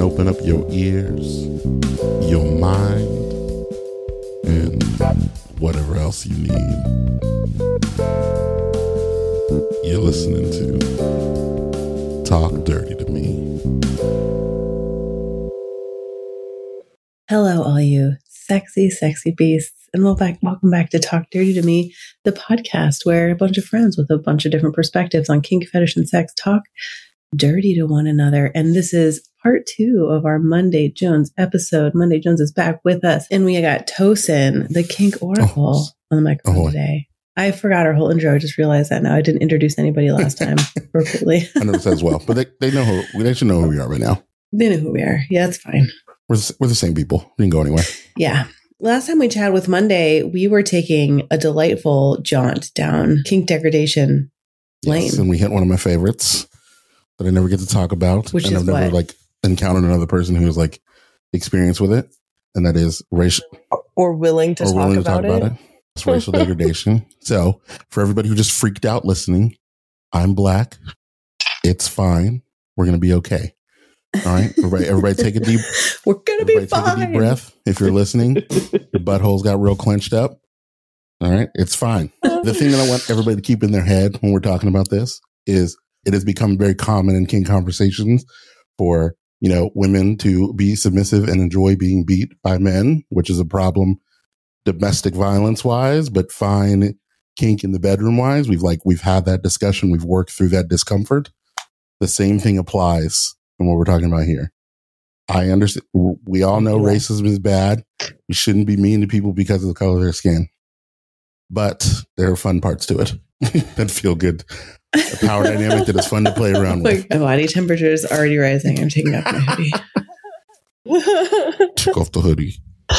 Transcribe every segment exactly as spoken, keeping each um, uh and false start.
open up your ears, your mind, and whatever else you need. You're listening to Talk Dirty to Me. Hello, all you sexy, sexy beasts, and welcome back, welcome back to Talk Dirty to Me, the podcast where a bunch of friends with a bunch of different perspectives on kink, fetish, and sex talk dirty to one another. And this is part two of our Monday Jones episode. Monday Jones is back with us, and we got Tosin, the kink oracle, oh. on the microphone oh. today. I forgot our whole intro. I just realized that now. I didn't introduce anybody last time appropriately. I noticed that as well, but they, they know who they should know who we are right now. They know who we are. Yeah, that's fine. We're the, we're the same people. We can go anywhere. Yeah. Last time we chatted with Monday, we were taking a delightful jaunt down kink degradation lane. Yes, and we hit one of my favorites that I never get to talk about. Which and is I've never what? like encountered another person who has like experience with it. And that is racial or willing to, or talk, willing about to talk it. about it. It's racial degradation. So for everybody who just freaked out listening, I'm black. It's fine. We're going to be okay. All right. Everybody, everybody take a deep, We're going to be fine. Take a deep breath. If you're listening, your buttholes got real clenched up. All right. It's fine. The thing that I want everybody to keep in their head when we're talking about this is it has become very common in kink conversations for, you know, women to be submissive and enjoy being beat by men, which is a problem domestic violence wise, but fine kink in the bedroom wise. We've like, we've had that discussion. We've worked through that discomfort. The same thing applies in what we're talking about here. I understand. We all know yeah. racism is bad. We shouldn't be mean to people because of the color of their skin, but there are fun parts to it that feel good. A power dynamic that is fun to play around with. My body temperature is already rising. I'm taking off my hoodie. Took off the hoodie.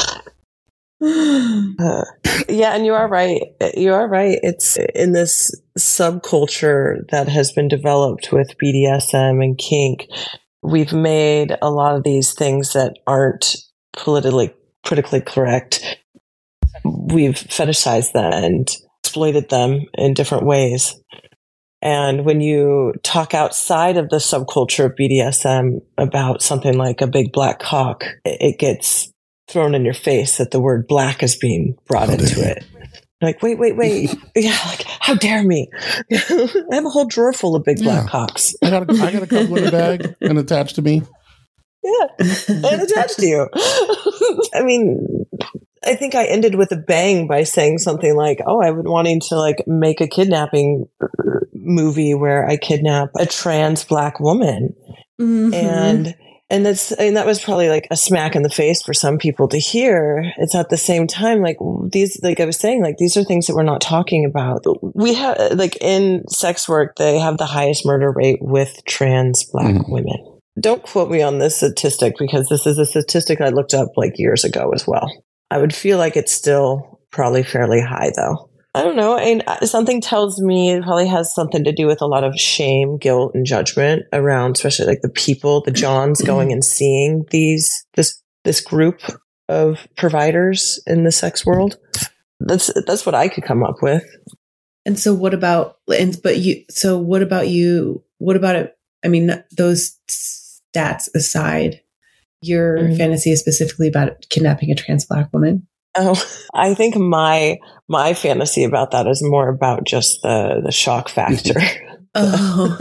Uh, yeah, and you are right. You are right. It's in this subculture that has been developed with B D S M and kink. We've made a lot of these things that aren't politically politically correct. We've fetishized them and exploited them in different ways. And when you talk outside of the subculture of B D S M about something like a big black cock, it gets thrown in your face that the word black is being brought how into it. Like, wait, wait, wait. Yeah, like, how dare me? I have a whole drawer full of big yeah. black cocks. I got a, I got a couple in a bag and attached to me. Yeah, and attached to you. I mean, I think I ended with a bang by saying something like, oh, I've been wanting to like make a kidnapping movie where I kidnap a trans black woman. Mm-hmm. And And that's, and that was probably like a smack in the face for some people to hear. It's at the same time, like these, like I was saying, like these are things that we're not talking about. We have, like in sex work, they have the highest murder rate with trans black mm. women. Don't quote me on this statistic because this is a statistic I looked up like years ago as well. I would feel like it's still probably fairly high though. I don't know. And something tells me it probably has something to do with a lot of shame, guilt, and judgment around, especially like the people, the Johns going and seeing these this this group of providers in the sex world. That's that's what I could come up with. And so, what about? And but you. So, what about you? What about it? I mean, those stats aside, your mm-hmm. fantasy is specifically about kidnapping a trans black woman. Oh, I think my my fantasy about that is more about just the the shock factor. Oh,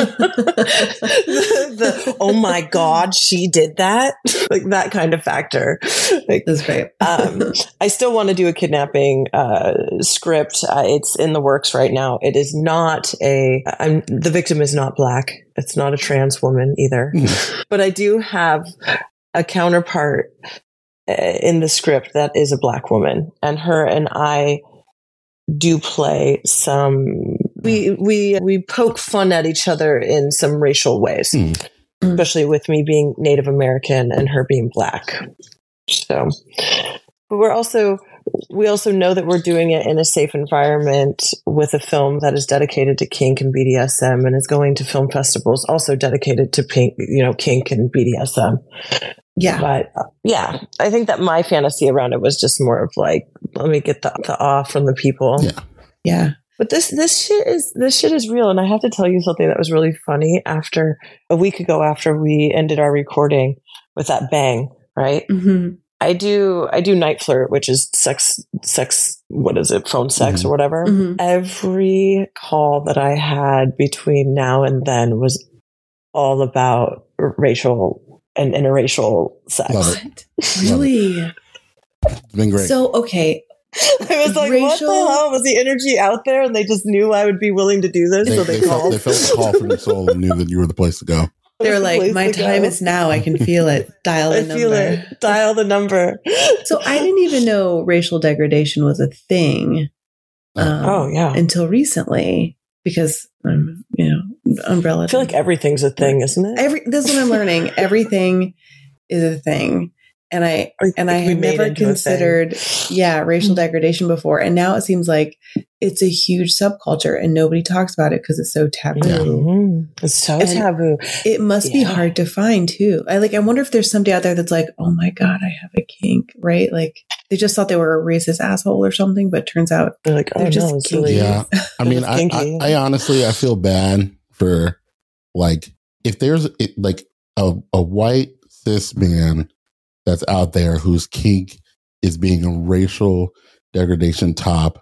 the, the, oh my God, she did that, like that kind of factor. Like, that's great. um, I still want to do a kidnapping uh, script. Uh, it's in the works right now. It is not a. I'm the victim is not black. It's not a trans woman either, but I do have a counterpart in the script that is a black woman, and her and I do play some we we we poke fun at each other in some racial ways, mm. especially with me being Native American and her being black. So but we're also we also know that we're doing it in a safe environment with a film that is dedicated to kink and B D S M and is going to film festivals also dedicated to pink, you know, kink and B D S M. Yeah. But uh, yeah, I think that my fantasy around it was just more of like, let me get the, the awe from the people. Yeah. Yeah. But this, this shit is, this shit is real. And I have to tell you something that was really funny after a week ago, after we ended our recording, with that bang, right? Mm-hmm. I do I do night flirt, which is sex sex what is it, phone sex Mm-hmm. or whatever. Mm-hmm. Every call that I had between now and then was all about racial and interracial sex. Love it. What? Really? It's been great. So, okay. I was like, Racial- what the hell? Was the energy out there and they just knew I would be willing to do this? they, so they, they called. felt, they felt the call from your soul and knew that you were the place to go. They're That's the like, place my to time go. is now. I can feel it. Dial the I number. feel it. Dial the number. So I didn't even know racial degradation was a thing. Um, Oh, yeah. Until recently, because um, you know, umbrella. I feel like everything's a thing, isn't it? every. This is what I'm learning. Everything is a thing, and I I and I think we had made never into a considered, yeah, racial degradation before, and now it seems like it's a huge subculture, and nobody talks about it because it's so taboo. Mhm. It's so And taboo. It must be Yeah. hard to find too. I like. I wonder if there's somebody out there that's like, "Oh my god, I have a kink," right? Like they just thought they were a racist asshole or something, but turns out They're like, oh They're just no, it's kinky. really. Yeah. I mean, It's I, kinky, I, yeah. I honestly, I feel bad for like, if there's it, like a, a white cis man that's out there whose kink is being a racial degradation top,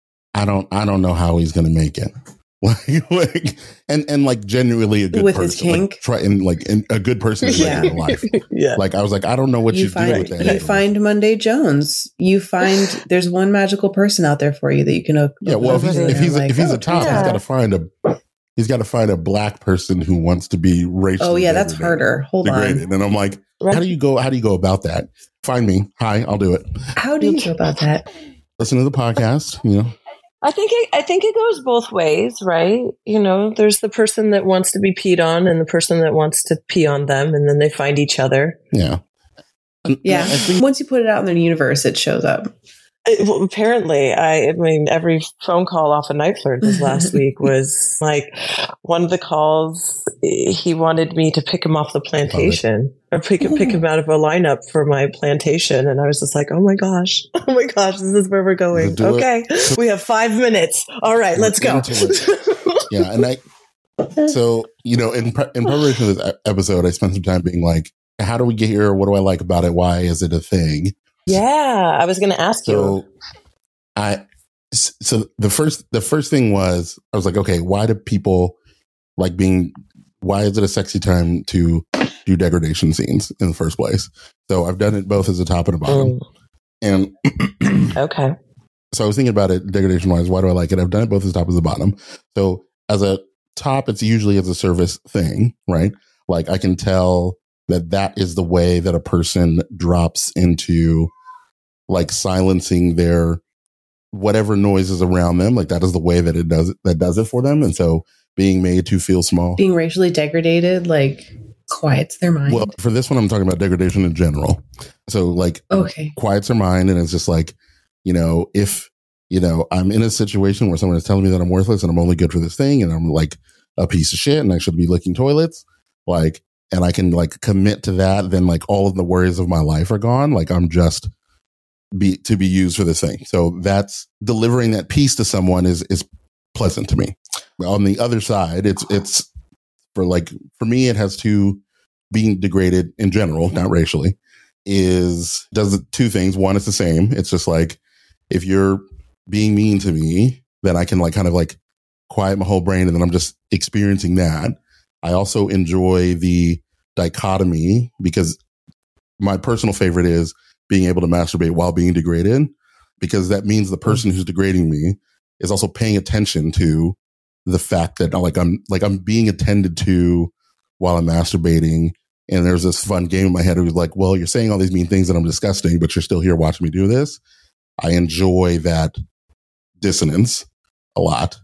I don't, I don't know how he's going to make it. Like, like, and, and like genuinely a good With person, his kink? like, try and like and a good person in Yeah. regular life. Yeah. Like, I was like, I don't know what you, you do find with that. you find Monday Jones. You find there's one magical person out there for you that you can. hook- Yeah, well, if hook he's up with if and he's like, if he's oh, a top, yeah. he's got to find a he's got to find a black person who wants to be racially. oh yeah, that's degraded- harder. Hold Degraded, on. and I'm like, Right. how do you go? How do you go about that? Find me. Hi, I'll do it. How do you go about that? Listen to the podcast. You know, I think it, I think it goes both ways, right? You know, there's the person that wants to be peed on and the person that wants to pee on them, and then they find each other. yeah, and, Yeah, and I think once you put it out in the universe, it shows up. It- well, apparently, I, I mean, every phone call off of Night Flirt this last week was like one of the calls. He wanted me to pick him off the plantation or pick pick him out of a lineup for my plantation, and I was just like, "Oh my gosh, oh my gosh, this is where we're going." Do it. Okay, we have five minutes. All right, let's go. yeah, and I so you know in pre- in preparation for this e- episode, I spent some time being like, how do we get here? What do I like about it? Why is it a thing? Yeah, I was going to ask you. So I so the first the first thing was I was like, okay, why do people like being why is it a sexy time to do degradation scenes in the first place? So I've done it both as a top and a bottom. Mm, And okay. so I was thinking about it degradation wise, why do I like it? I've done it both as a top and as a bottom. So as a top, it's usually as a service thing, right? Like I can tell that that is the way that a person drops into like silencing their whatever noises around them. Like that is the way that it does it, that does it for them. And so being made to feel small. Being racially degraded, like quiets their mind. Well, for this one, I'm talking about degradation in general. So like okay. quiets their mind. And it's just like, you know, if, you know, I'm in a situation where someone is telling me that I'm worthless and I'm only good for this thing and I'm like a piece of shit and I should be licking toilets, like, and I can like commit to that, then like all of the worries of my life are gone. Like I'm just be to be used for this thing. So that's delivering that piece to someone is is pleasant to me. On the other side, it's it's for like for me, it has two being degraded in general, not racially, is does two things. One, it's the same. It's just like if you're being mean to me, then I can like kind of like quiet my whole brain and then I'm just experiencing that. I also enjoy the dichotomy because my personal favorite is being able to masturbate while being degraded, because that means the person who's degrading me is also paying attention to the fact that like I'm like I'm being attended to while I'm masturbating. And there's this fun game in my head who's like, well, you're saying all these mean things that I'm disgusting, but you're still here watching me do this. I enjoy that dissonance a lot.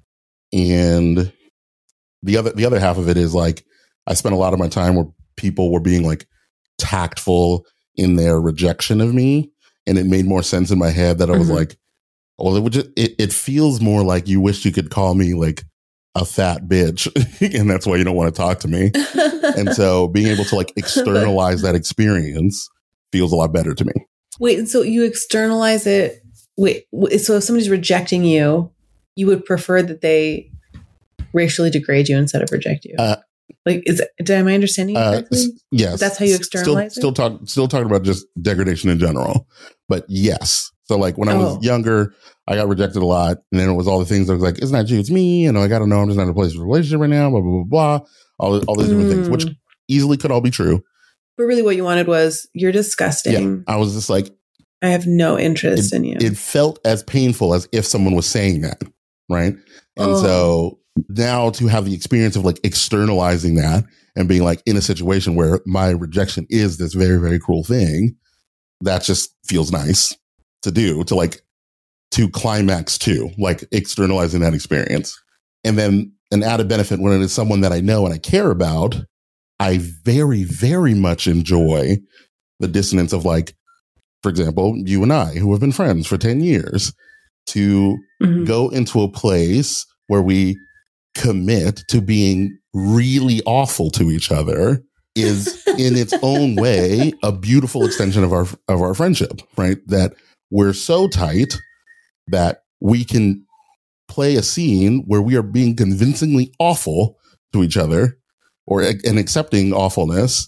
And the other the other half of it is like I spent a lot of my time where people were being like tactful in their rejection of me, and it made more sense in my head that I was Mhm. like, well, it would just it, it feels more like you wish you could call me like a fat bitch, and that's why you don't want to talk to me. And so being able to like externalize that experience feels a lot better to me. Wait, so you externalize it. Wait, w- so if somebody's rejecting you, you would prefer that they racially degrade you instead of reject you? Uh, Like, is it, am I understanding you Uh, correctly? s- yes. That's how you externalize still, it? Still talk, still talking about just degradation in general, but yes. So like when I was Oh. younger, I got rejected a lot, and then it was all the things I was like, "It's not you, it's me." You know, I got to know I'm just not in a place of a relationship right now. Blah blah blah blah. All all these different things, which Mm. easily could all be true. But really, what you wanted was, you're Yeah, disgusting. I was just like, I have no interest it, in you. it felt as painful as if someone was saying that, right? And Oh. so now to have the experience of like externalizing that and being like in a situation where my rejection is this very, very cruel thing, that just feels nice to do, to like, to climax to, like externalizing that experience. And then an added benefit when it is someone that I know and I care about, I very, very much enjoy the dissonance of like, for example, you and I, who have been friends for ten years, to Mhm. go into a place where we commit to being really awful to each other is in its own way a beautiful extension of our of our friendship, right? That we're so tight that we can play a scene where we are being convincingly awful to each other, or and accepting awfulness,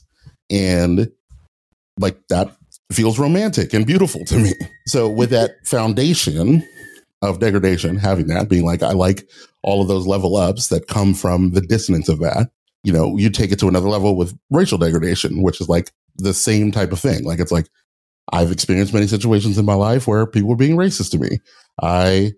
and like that feels romantic and beautiful to me. So with that foundation of degradation, having that being like, I like all of those level ups that come from the dissonance of that, you know, you take it to another level with racial degradation, which is like the same type of thing. Like, it's like, I've experienced many situations in my life where people were being racist to me. I,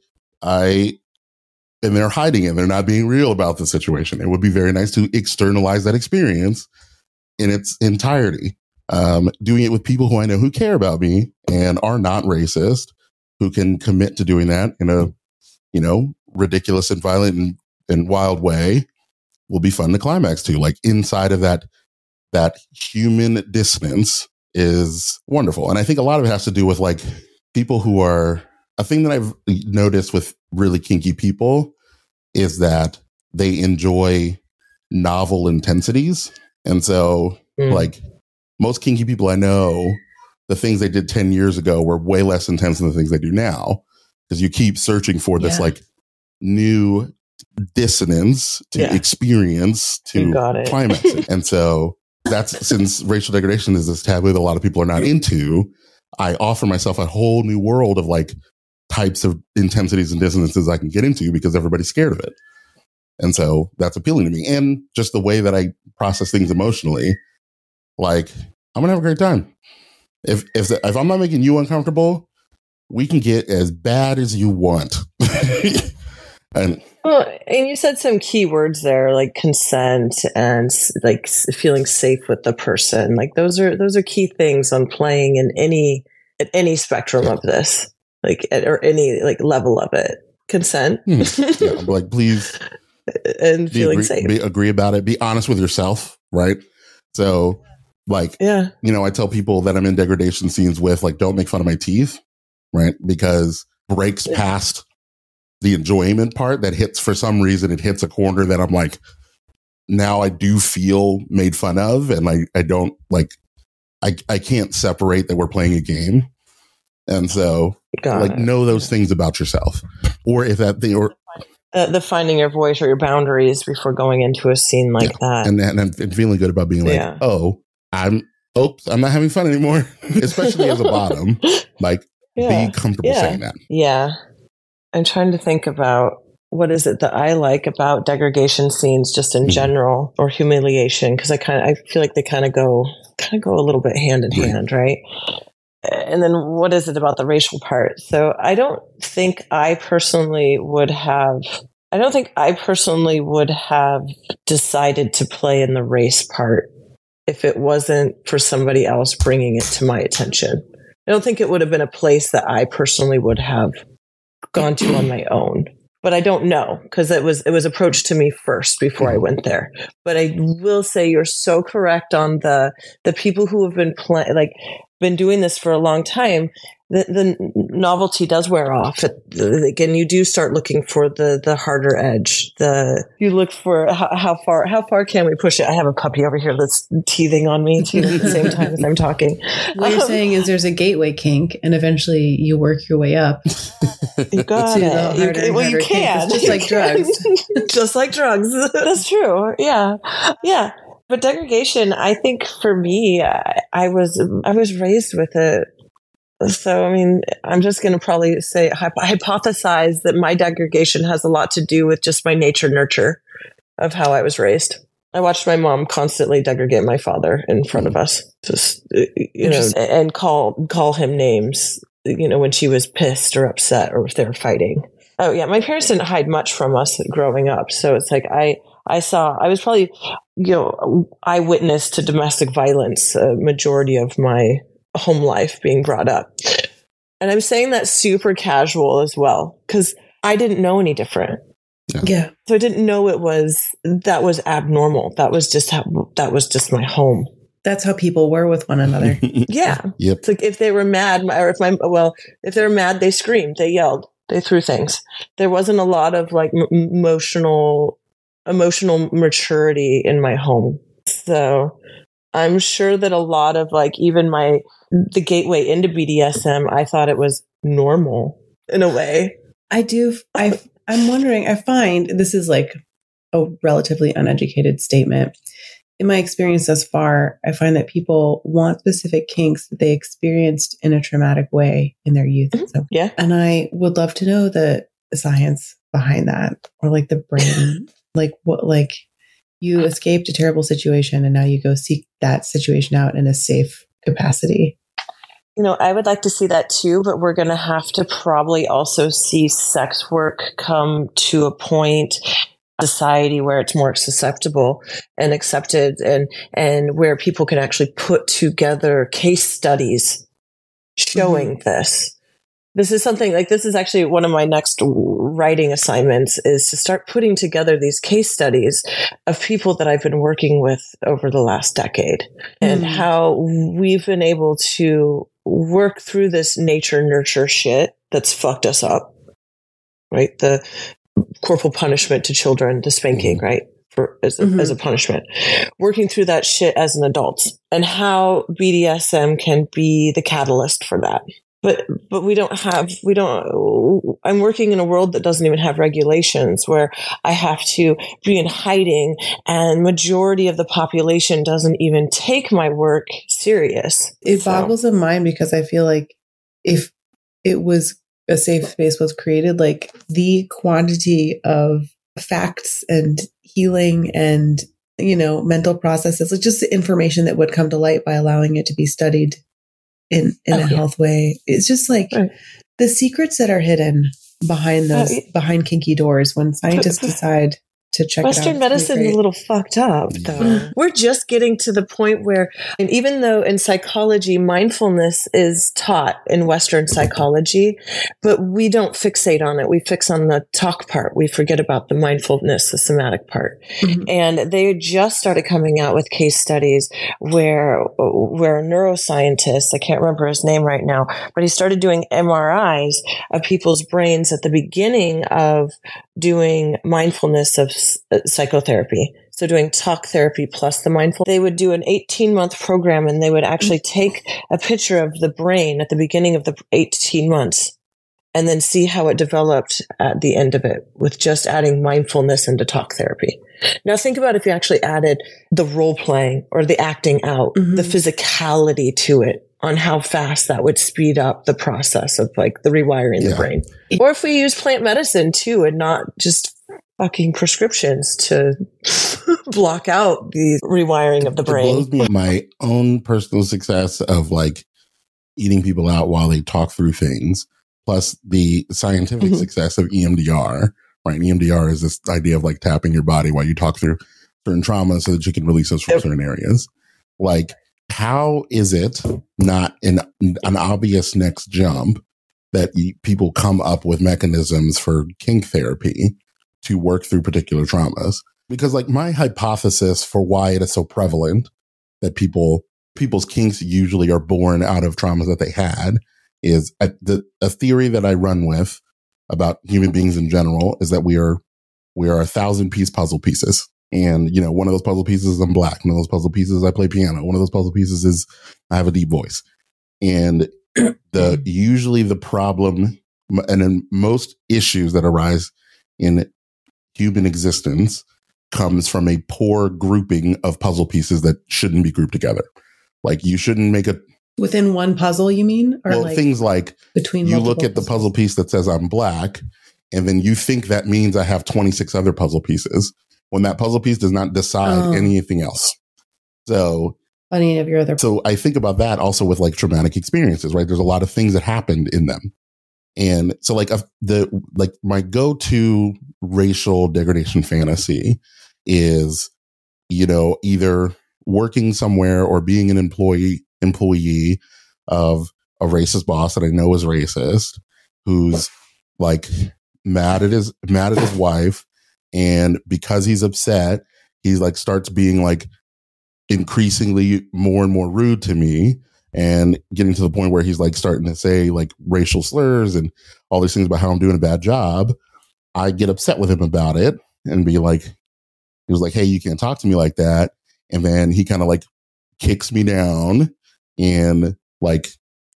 I, and they're hiding it. They're not being real about the situation. It would be very nice to externalize that experience in its entirety. Um, doing it with people who I know who care about me and are not racist, who can commit to doing that in a, you know, ridiculous and violent and, and wild way, will be fun to climax to. Like, inside of that, that human dissonance is wonderful. And I think a lot of it has to do with like people who are, a thing that I've noticed with really kinky people is that they enjoy novel intensities. And so mm. like most kinky people I know, the things they did ten years ago were way less intense than the things they do now, because you keep searching for this yeah. like new dissonance to yeah. experience, to climax it. And so that's, since racial degradation is this taboo that a lot of people are not into, I offer myself a whole new world of like types of intensities and dissonances I can get into because everybody's scared of it. And so that's appealing to me. And just the way that I process things emotionally, like, I'm going to have a great time. If, if, if I'm not making you uncomfortable, we can get as bad as you want. And well, and you said some key words there, like consent and like feeling safe with the person. Like those are, those are key things on playing in any, at any spectrum yeah. of this, like, at, or any like level of it. Consent. Hmm. Yeah, like, please. And feeling agree, safe. Be, agree about it. Be honest with yourself, right? So, like, yeah, you know, I tell people that I'm in degradation scenes with, like, don't make fun of my teeth, right? Because breaks yeah. past the enjoyment part that hits, for some reason, it hits a corner that I'm like, now I do feel made fun of, and I, I don't, like, I, I can't separate that we're playing a game. And so, Got like, it. know those things about yourself. Or if that thing, or Uh, the finding your voice or your boundaries before going into a scene like yeah. that. And, and, and feeling good about being like, yeah. oh, I'm, oops, I'm not having fun anymore. Especially as a bottom, like, yeah. be comfortable yeah. saying that. Yeah. I'm trying to think about what is it that I like about degradation scenes just in mm-hmm. general, or humiliation. Cause I kind of, I feel like they kind of go, kind of go a little bit hand in right. hand. Right. And then what is it about the racial part? So I don't think I personally would have, I don't think I personally would have decided to play in the race part if it wasn't for somebody else bringing it to my attention. I don't think it would have been a place that I personally would have gone to on my own. But I don't know, because it was it was approached to me first before I went there. But I will say you're so correct on the the people who have been playing. Like, been doing this for a long time, the, the novelty does wear off. Again, you do start looking for the the harder edge. The you look for how, how far how far can we push it? I have a puppy over here that's teething on me too at the same time as I'm talking. What you're um, saying is there's a gateway kink, and eventually you work your way up. You got to it. the harder You, and well, you harder kink. can. It's just like drugs. Just like drugs. That's true. Yeah, yeah. But degradation, I think for me, I, I was I was raised with it. So, I mean, I'm just going to probably say, hypothesize that my degradation has a lot to do with just my nature nurture of how I was raised. I watched my mom constantly degrade my father in front of us, just, you know, and call, call him names, you know, when she was pissed or upset or if they were fighting. Oh, yeah. My parents didn't hide much from us growing up. So it's like, I, I saw, I was probably, you know, eyewitness to domestic violence, a majority of my home life being brought up. And I'm saying that super casual as well, because I didn't know any different. Yeah. Yeah. So I didn't know it was, that was abnormal. That was just how, that was just my home. That's how people were with one another. Yeah. Yep. It's like if they were mad, or if my, well, if they were mad, they screamed, they yelled, they threw things. There wasn't a lot of like m- emotional, emotional maturity in my home. So I'm sure that a lot of like even my, the gateway into B D S M, I thought it was normal in a way. I do. I, I'm wondering, I find this is like a relatively uneducated statement. In my experience thus far, I find that people want specific kinks that they experienced in a traumatic way in their youth. Mm-hmm. So, yeah. And I would love to know the science behind that, or like the brain, like what, like you escaped a terrible situation and now you go seek that situation out in a safe capacity. You know, I would like to see that too, but we're going to have to probably also see sex work come to a point, society where it's more susceptible and accepted, and, and where people can actually put together case studies showing mm-hmm. this. This is something like, this is actually one of my next writing assignments, is to start putting together these case studies of people that I've been working with over the last decade and mm. how we've been able to work through this nature nurture shit that's fucked us up, right? The corporal punishment to children, the spanking, right? For, as, mm-hmm. as a punishment, working through that shit as an adult, and how B D S M can be the catalyst for that. But, but we don't have, we don't, I'm working in a world that doesn't even have regulations, where I have to be in hiding, and majority of the population doesn't even take my work serious. It so. boggles the mind, because I feel like if it was a safe space was created, like the quantity of facts and healing and, you know, mental processes, like just the information that would come to light by allowing it to be studied in, in oh, a yeah. health way. It's just like right. the secrets that are hidden behind those, uh, behind kinky doors when scientists decide to check Western it out. medicine is a little fucked up, though. We're just getting to the point where, and even though in psychology, mindfulness is taught in Western psychology, but we don't fixate on it. We fix on the talk part. We forget about the mindfulness, the somatic part. Mm-hmm. And they just started coming out with case studies where, where a neuroscientist, I can't remember his name right now, but he started doing M R Is of people's brains at the beginning of doing mindfulness of psychotherapy. So doing talk therapy plus the mindful, they would do an eighteen month program, and they would actually take a picture of the brain at the beginning of the eighteen months and then see how it developed at the end of it with just adding mindfulness into talk therapy. Now think about if you actually added the role playing or the acting out, mm-hmm. the physicality to it, on how fast that would speed up the process of like the rewiring yeah. the brain. Or if we use plant medicine too, and not just fucking prescriptions to block out the rewiring of the brain. It blows me my own personal success of like eating people out while they talk through things, plus the scientific mm-hmm. success of E M D R, right? E M D R is this idea of like tapping your body while you talk through certain traumas so that you can release those from yep. certain areas. Like, how is it not an, an obvious next jump that you, people come up with mechanisms for kink therapy to work through particular traumas? Because like my hypothesis for why it is so prevalent that people people's kinks usually are born out of traumas that they had is a, the, a theory that I run with about human beings in general is that we are, we are a thousand piece puzzle pieces. And, you know, one of those puzzle pieces is I'm black. One of those puzzle pieces is I play piano. One of those puzzle pieces is I have a deep voice. And the, usually the problem and in most issues that arise in human existence comes from a poor grouping of puzzle pieces that shouldn't be grouped together. Like you shouldn't make a within one puzzle, you mean? Or well, like things like between you look at the puzzle piece that says I'm black, and then you think that means I have twenty-six other puzzle pieces when that puzzle piece does not decide oh. anything else. So any of your other so I think about that also with like traumatic experiences, right? There's a lot of things that happened in them. And so like uh, the like my go-to racial degradation fantasy is, you know, either working somewhere or being an employee employee of a racist boss that I know is racist, who's like mad at his mad at his wife, and because he's upset, he's like starts being like increasingly more and more rude to me. And getting to the point where he's like starting to say like racial slurs and all these things about how I'm doing a bad job. I get upset with him about it and be like, he was like, hey, you can't talk to me like that. And then he kind of like kicks me down and like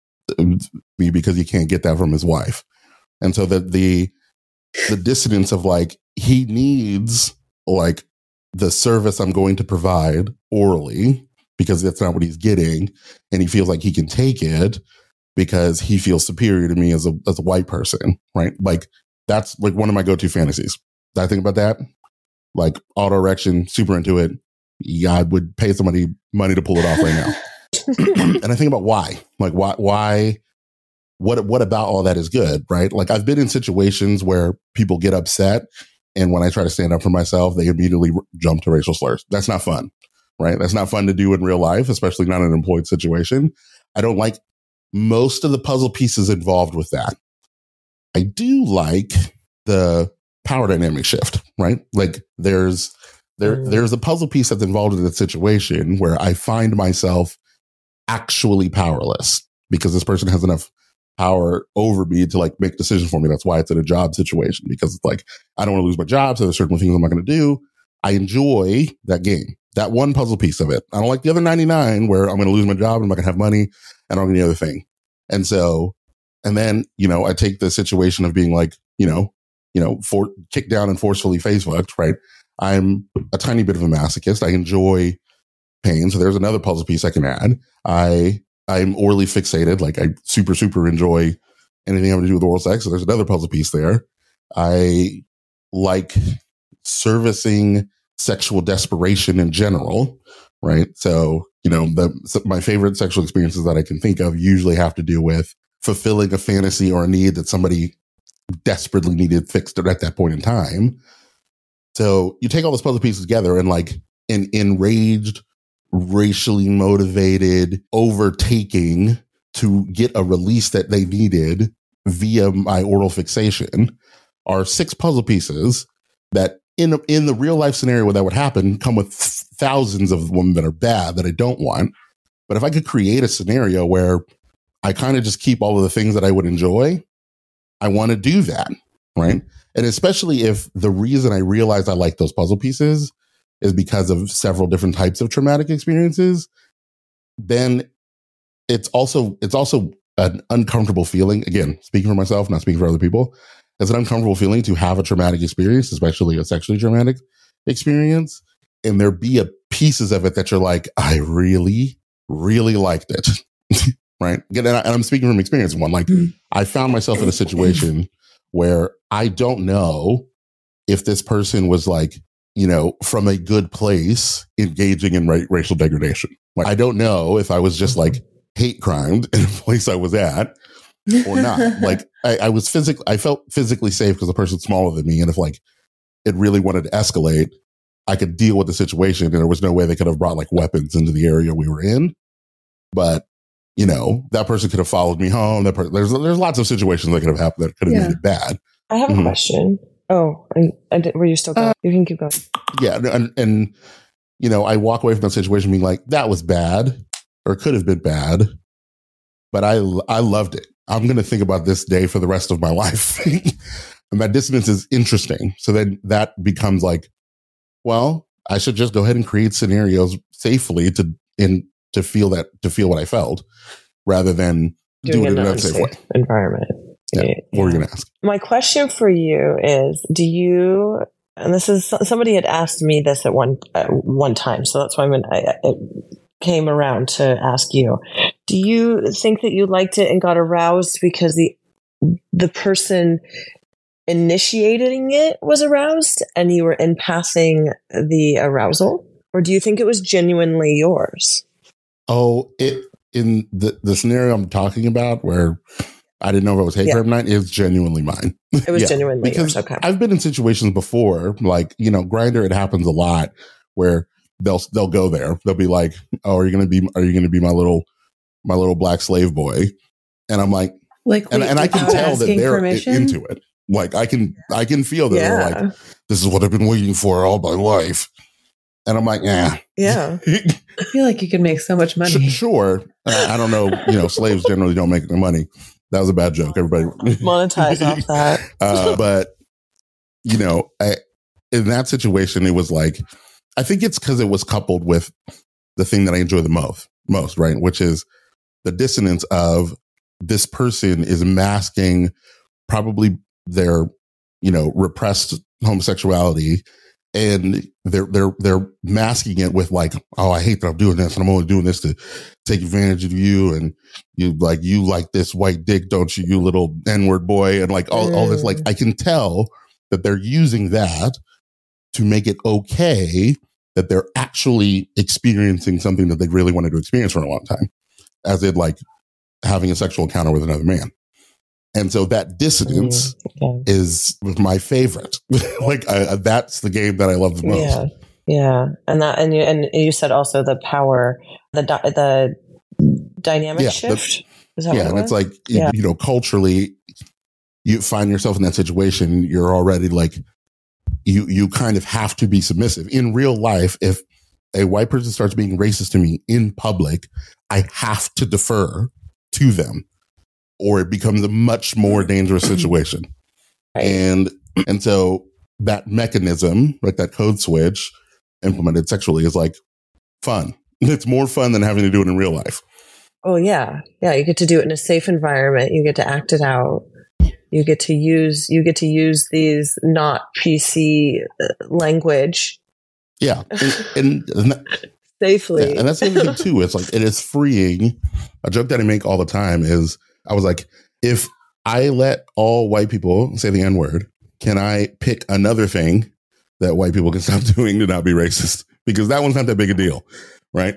me because he can't get that from his wife. And so that the, the dissonance of like, he needs like the service I'm going to provide orally, because that's not what he's getting. And he feels like he can take it because he feels superior to me as a, as a white person. Right. Like that's like one of my go-to fantasies. Did I think about that? Like auto erection, super into it. Yeah, I would pay somebody money to pull it off right now. And I think about why, like why, why, what, what about all that is good, right? Like I've been in situations where people get upset, and when I try to stand up for myself, they immediately r- jump to racial slurs. That's not fun. Right? That's not fun to do in real life, especially not in an employed situation. I don't like most of the puzzle pieces involved with that. I do like the power dynamic shift, right? Like there's there mm. there's a puzzle piece that's involved in a situation where I find myself actually powerless because this person has enough power over me to like make decisions for me. That's why it's in a job situation, because it's like I don't want to lose my job, so there's certain things I'm not going to do. I enjoy that game. That one puzzle piece of it. I don't like the other ninety-nine where I'm going to lose my job and I'm not going to have money and I don't get any other thing. And so, and then, you know, I take the situation of being like, you know, you know, for kicked down and forcefully face fucked, right? I'm a tiny bit of a masochist. I enjoy pain. So there's another puzzle piece I can add. I, I'm orally fixated. Like I super, super enjoy anything having to do with oral sex. So there's another puzzle piece there. I like servicing sexual desperation in general, right? So, you know, the so my favorite sexual experiences that I can think of usually have to do with fulfilling a fantasy or a need that somebody desperately needed fixed at that point in time. So you take all those puzzle pieces together and like an enraged, racially motivated overtaking to get a release that they needed via my oral fixation are six puzzle pieces that in a, in the real life scenario where that would happen come with thousands of them that are bad that I don't want. But if I could create a scenario where I kind of just keep all of the things that I would enjoy, I want to do that. Right. And especially if the reason I realized I like those puzzle pieces is because of several different types of traumatic experiences, then it's also, it's also an uncomfortable feeling. Again, speaking for myself, not speaking for other people. It's an uncomfortable feeling to have a traumatic experience, especially a sexually traumatic experience. And there be a pieces of it that you're like, I really, really liked it. Right. Again, and, I, and I'm speaking from experience. One, like I found myself in a situation where I don't know if this person was like, you know, from a good place engaging in ra- racial degradation. Like, I don't know if I was just like hate crimed in a place I was at or not. Like I, I was physically, I felt physically safe because the person's smaller than me. And if like it really wanted to escalate, I could deal with the situation, and there was no way they could have brought like weapons into the area we were in. But, you know, that person could have followed me home. That per- there's, there's lots of situations that could have happened that could have yeah. made it bad. I have mm-hmm. a question. Oh, and, and were you still going? Uh, you can keep going. Yeah. And, and, you know, I walk away from that situation being like, that was bad. or it could have been bad, but I, I loved it. I'm going to think about this day for the rest of my life. And that dissonance is interesting. So then that becomes like, well, I should just go ahead and create scenarios safely to, in, to feel that, to feel what I felt rather than doing do it an in an unsafe way. Environment. Yeah. Yeah. What were you going to ask? My question for you is, do you, and this is, somebody had asked me this at one, at one time. So that's why I'm, I, it came around to ask you, do you think that you liked it and got aroused because the, the person initiating it was aroused and you were in passing the arousal? Or do you think it was genuinely yours? Oh, it, in the, the scenario I'm talking about where I didn't know if it was hate yeah. crime night, it's genuinely mine. It was yeah, genuinely because yours. Okay. I've been in situations before, like, you know, Grindr, it happens a lot where they'll, they'll go there. They'll be like, oh, are you going to be, are you going to be my little, my little black slave boy? And I'm like, like, and, wait, and I can tell that they're permission? into it. Like I can, I can feel that yeah. they're like, this is what I've been waiting for all my life. And I'm like, yeah, yeah. I feel like you could make so much money. Sure. I, I don't know. You know, slaves generally don't make any money. That was a bad joke. Everybody monetize off that. uh, but you know, I, in that situation, it was like, I think it's because it was coupled with the thing that I enjoy the most, most, right? Which is the dissonance of this person is masking probably their, you know, repressed homosexuality. And they're, they're, they're masking it with like, oh, I hate that I'm doing this and I'm only doing this to take advantage of you. And you like, you like this white dick, don't you, you little N-word boy? And like all, mm. all this, like, I can tell that they're using that to make it okay that they're actually experiencing something that they really wanted to experience for a long time, as in like having a sexual encounter with another man. And so that dissonance mm, okay. is my favorite. like I, that's the game that I love the most. Yeah, yeah, and that, and you, and you said also the power, the the dynamic yeah, shift. The, Is that yeah, what it and was? It's like yeah. you know, culturally, you find yourself in that situation. You're already like you you kind of have to be submissive in real life. If a white person starts being racist to me in public, I have to defer to them, or it becomes a much more dangerous situation. Right. And, and so that mechanism, like that code switch implemented sexually is like fun. It's more fun than having to do it in real life. Oh yeah. Yeah. You get to do it in a safe environment. You get to act it out. You get to use, you get to use these not P C language. Yeah. And, and, and that, safely. Yeah, and that's the other thing too. It's like, it is freeing. A joke that I make all the time is, I was like, if I let all white people say the N-word, can I pick another thing that white people can stop doing to not be racist? Because that one's not that big a deal, right?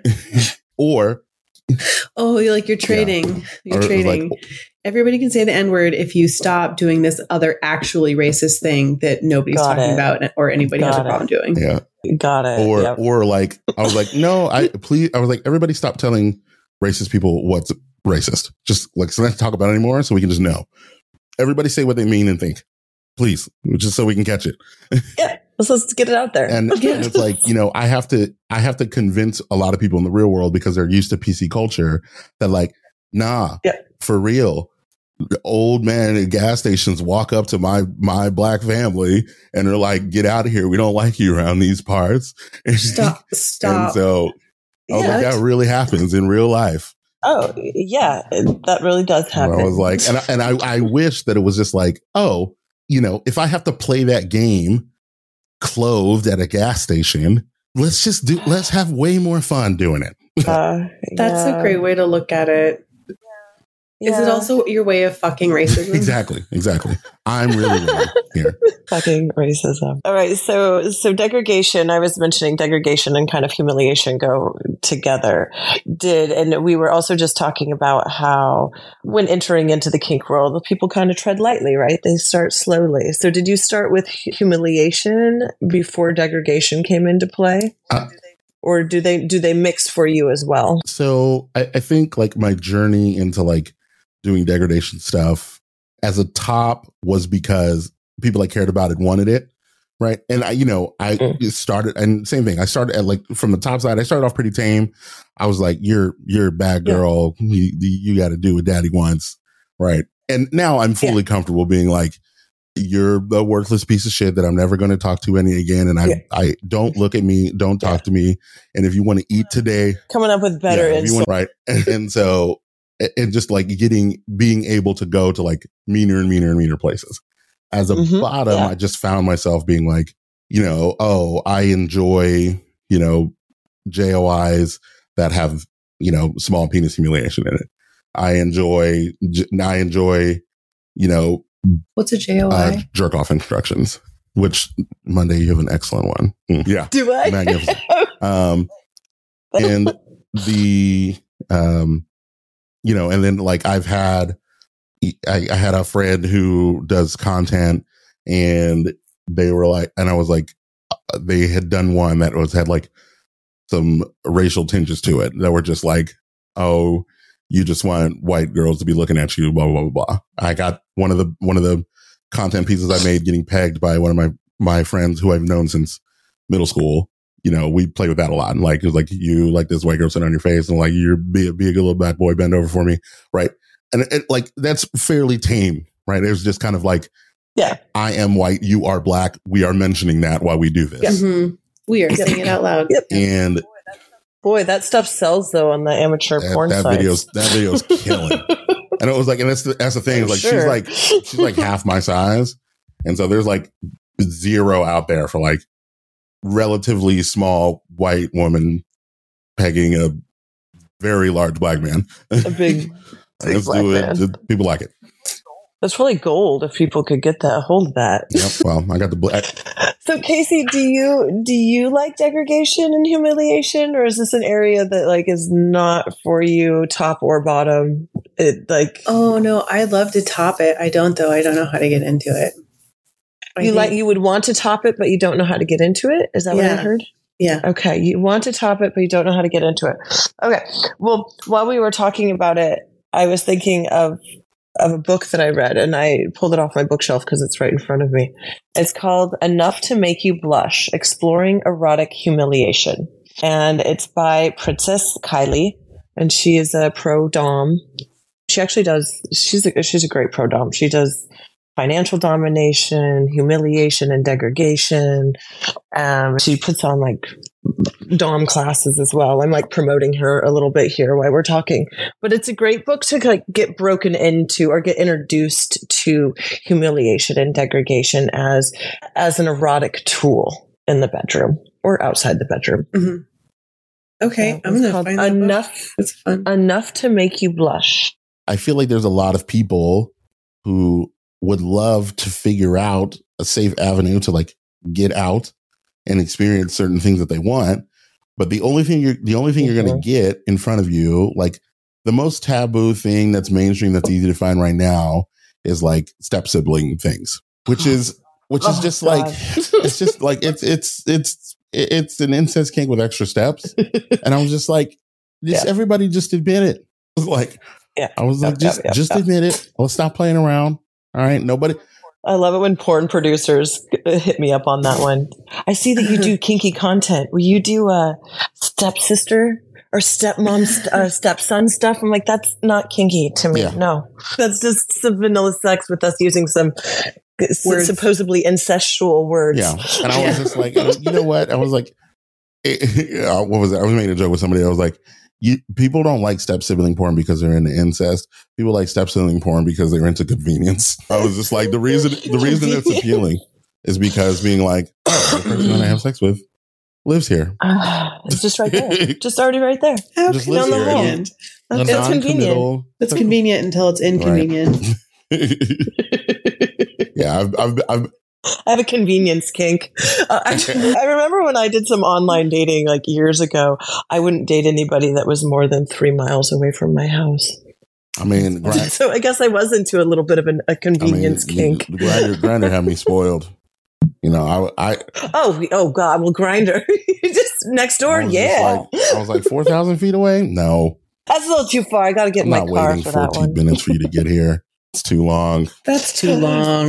or oh, you're like you're trading. Yeah. You're or trading. Like, everybody can say the N-word if you stop doing this other actually racist thing that nobody's talking it. about or anybody Got has a it. problem doing. Yeah. Got it. Or yep. or like I was like, no, I please I was like, everybody stop telling racist people what's racist. Just like, so let's talk about it anymore so we can just know. Everybody say what they mean and think, please, just so we can catch it. Yeah, let's, let's get it out there. And, and it's like, you know, I have to, I have to convince a lot of people in the real world because they're used to P C culture that like, nah, yeah. for real. The old man at gas stations walk up to my, my black family and they're like, get out of here. We don't like you around these parts. Stop, stop. And so I was yeah. like, that really happens in real life. Oh, yeah, that really does happen. And I was like, and I, and I, I wish that it was just like, oh, you know, if I have to play that game clothed at a gas station, let's just do, let's have way more fun doing it. Uh, That's yeah. a great way to look at it. Yeah. Is it also your way of fucking racism? Exactly. Exactly. I'm really winning here. Fucking racism. All right. So, so degradation, I was mentioning degradation and kind of humiliation go together. Did, and we were also just talking about how when entering into the kink world, people kind of tread lightly, right? They start slowly. So did you start with humiliation before degradation came into play? Uh, or do they, do they mix for you as well? So I, I think like my journey into like, doing degradation stuff as a top was because people I cared about had wanted it. Right. And I, you know, I mm. started and same thing. I started at like from the top side. I started off pretty tame. I was like, you're, you're a bad girl. Yeah. You, you got to do what daddy wants. Right. And now I'm fully yeah. comfortable being like, you're a worthless piece of shit that I'm never going to talk to any again. And I, yeah. I don't look at me. Don't talk yeah. to me. And if you want to eat today, coming up with better yeah, you want, right. And, and so, and just like getting, being able to go to like meaner and meaner and meaner places. As a mm-hmm. bottom, yeah. I just found myself being like, you know, oh, I enjoy, you know, J O Is that have, you know, small penis humiliation in it. I enjoy, I enjoy, you know, what's a J O I? Uh, jerk off instructions, which Monday you have an excellent one. Mm, yeah. Do I? Magnificent. um, and the, um, you know, and then like I've had, I, I had a friend who does content and they were like, and I was like, they had done one that was had like some racial tinges to it that were just like, oh, you just want white girls to be looking at you, blah, blah, blah, blah. I got one of the, one of the content pieces I made getting pegged by one of my, my friends who I've known since middle school. You know, we play with that a lot. And like, it was like, you like this white girl sitting on your face and like, you're be, be a good little black boy, bend over for me. Right. And it, like, that's fairly tame, right? It was just kind of like, yeah, I am white, you are black. We are mentioning that while we do this. Yeah. Mm-hmm. We are saying it out loud. Yep. And boy, that stuff sells though on the amateur that, porn that sites. Video's, that video's killing. And it was like, and that's the, that's the thing. Like, sure. she's like, she's like half my size. And so there's like zero out there for like relatively small white woman pegging a very large black man. A big, big black do it. Man. People like it. That's probably gold if people could get that hold of that. Yep. Well, I got the black. So, Casey, do you do you like degradation and humiliation, or is this an area that like is not for you, top or bottom? It like oh no, I love to top it. I don't though. I don't know how to get into it. I you think, like you would want to top it, but you don't know how to get into it. Is that yeah. what I heard? Yeah. Okay. You want to top it, but you don't know how to get into it. Okay. Well, while we were talking about it, I was thinking of of a book that I read, and I pulled it off my bookshelf because it's right in front of me. It's called Enough to Make You Blush, Exploring Erotic Humiliation. And it's by Princess Kylie, and she is a pro dom. She actually does, she's a, she's a great pro dom. She does financial domination, humiliation, and degradation. Um, she puts on like dom classes as well. I'm like promoting her a little bit here while we're talking, but it's a great book to like get broken into or get introduced to humiliation and degradation as as an erotic tool in the bedroom or outside the bedroom. Mm-hmm. Okay, so I'm gonna find that enough. Book. It's fun. Enough to Make You Blush. I feel like there's a lot of people who would love to figure out a safe avenue to like get out and experience certain things that they want. But the only thing you're, the only thing mm-hmm. you're going to get in front of you, like the most taboo thing that's mainstream, that's easy to find right now is like step sibling things, which is, which is oh, just God. like, it's just like, it's, it's, it's, it's an incest kink with extra steps. And I was just like, just yeah. everybody just admit it. Like, yeah. I was like, yep, just, yep, yep, just yep. admit it. Let's stop playing around. All right. Nobody. I love it when porn producers hit me up on that one. I see that you do kinky content. Will you do a stepsister or stepmom, st- uh, stepson stuff? I'm like, that's not kinky to me. Yeah. No, that's just some vanilla sex with us using some words. Supposedly incestual words. Yeah. And I was just like, you know what? I was like, what was it? I was making a joke with somebody. I was like, You, people don't like step sibling porn because they're into incest. People like step sibling porn because they're into convenience. I was just like, the reason, the reason it's appealing is because being like, oh, the person that I have sex with lives here. Uh, it's just right there. Just already right there. How just lives here. Convenient. That's it's convenient. It's convenient until it's inconvenient. Right. Yeah, I've, I've, I've, I have a convenience kink. Uh, I, I remember when I did some online dating like years ago, I wouldn't date anybody that was more than three miles away from my house. I mean, grind, so I guess I was into a little bit of an, a convenience I mean, kink. Grindr, Grindr had me spoiled. You know, I, I oh, oh God, well, Grindr just next door, yeah. Like, I was like four thousand feet away. No, that's a little too far. I got to get I'm in my not car waiting for that one. fourteen minutes for you to get here. It's too long. That's too long.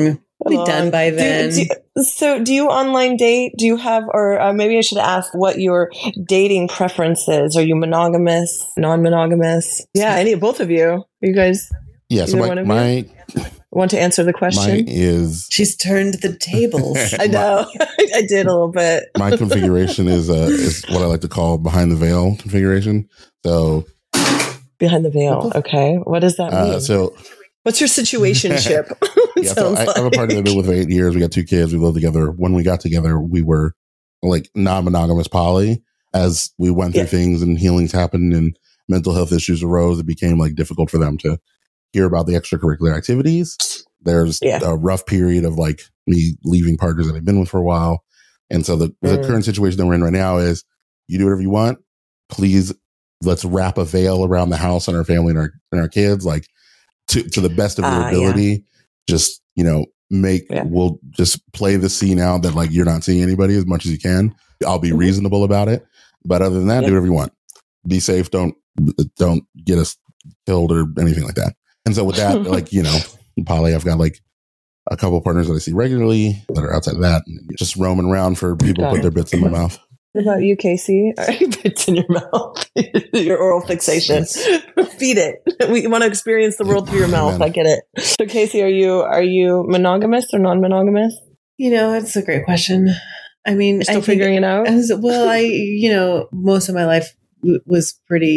Be done by Do- then. do- so, do you online date? Do you have, or uh, maybe I should ask what your dating preferences? Are you monogamous, non-monogamous? Yeah, any both of you. Are you guys? Yeah. So Either my, one of my, Want to answer the question? my is She's turned the tables. I know. I did a little bit. my configuration is uh is what I like to call behind the veil configuration. So Behind the veil. Okay. What does that mean? uh, so What's your situationship? yeah, so I, I have a partner that I've been with for eight years. We got two kids. We lived together. When we got together, we were like non-monogamous poly. As we went through Yeah. things and healings happened and mental health issues arose, it became like difficult for them to hear about the extracurricular activities. There's Yeah. a rough period of like me leaving partners that I've been with for a while. And so the, the Mm. current situation that we're in right now is you do whatever you want. Please, let's wrap a veil around the house and our family and our, and our kids, like to, to the best of your Ah, ability. Just, you know, make, Yeah. we'll just play the scene out that like you're not seeing anybody as much as you can. I'll be Mhm. reasonable about it. But other than that, Yeah. do whatever you want. Be safe. Don't, don't get us killed or anything like that. And so with that, like, you know, poly, I've got like a couple of partners that I see regularly that are outside of that, and just roaming around for people to Got put it. their bits in my mouth. What about you, Casey? Are you bits in your mouth? Your oral fixation. Feed it. We want to experience the world through your mouth. Amen. I get it. So, Casey, are you are you monogamous or non-monogamous? You know, it's a great question. I mean, You're still I think figuring it out. as well, I, you know, most of my life w- was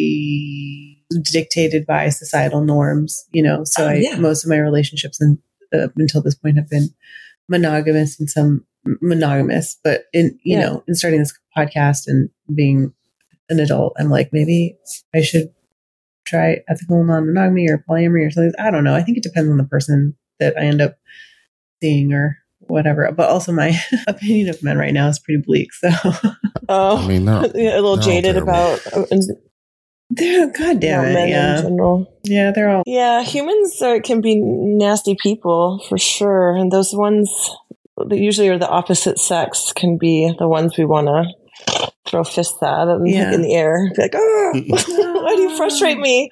pretty dictated by societal norms, you know, so Oh, I, yeah. most of my relationships and uh, until this point have been monogamous and some monogamous, but in, you Yeah. know, in starting this podcast and being an adult, I'm like, maybe I should try ethical non-monogamy or polyamory or something. I don't know. I think it depends on the person that I end up seeing or whatever. But also my opinion of men right now is pretty bleak. So Oh, I mean, they're, yeah, a little they're all jaded terrible. about uh, they're, God damn you know, it. men in Yeah. general. Yeah. They're all, Yeah, humans are, can be nasty people for sure, and those ones that usually are the opposite sex can be the ones we want to throw fists at and Yeah. like in the air, be like, "Oh, why do you frustrate me?"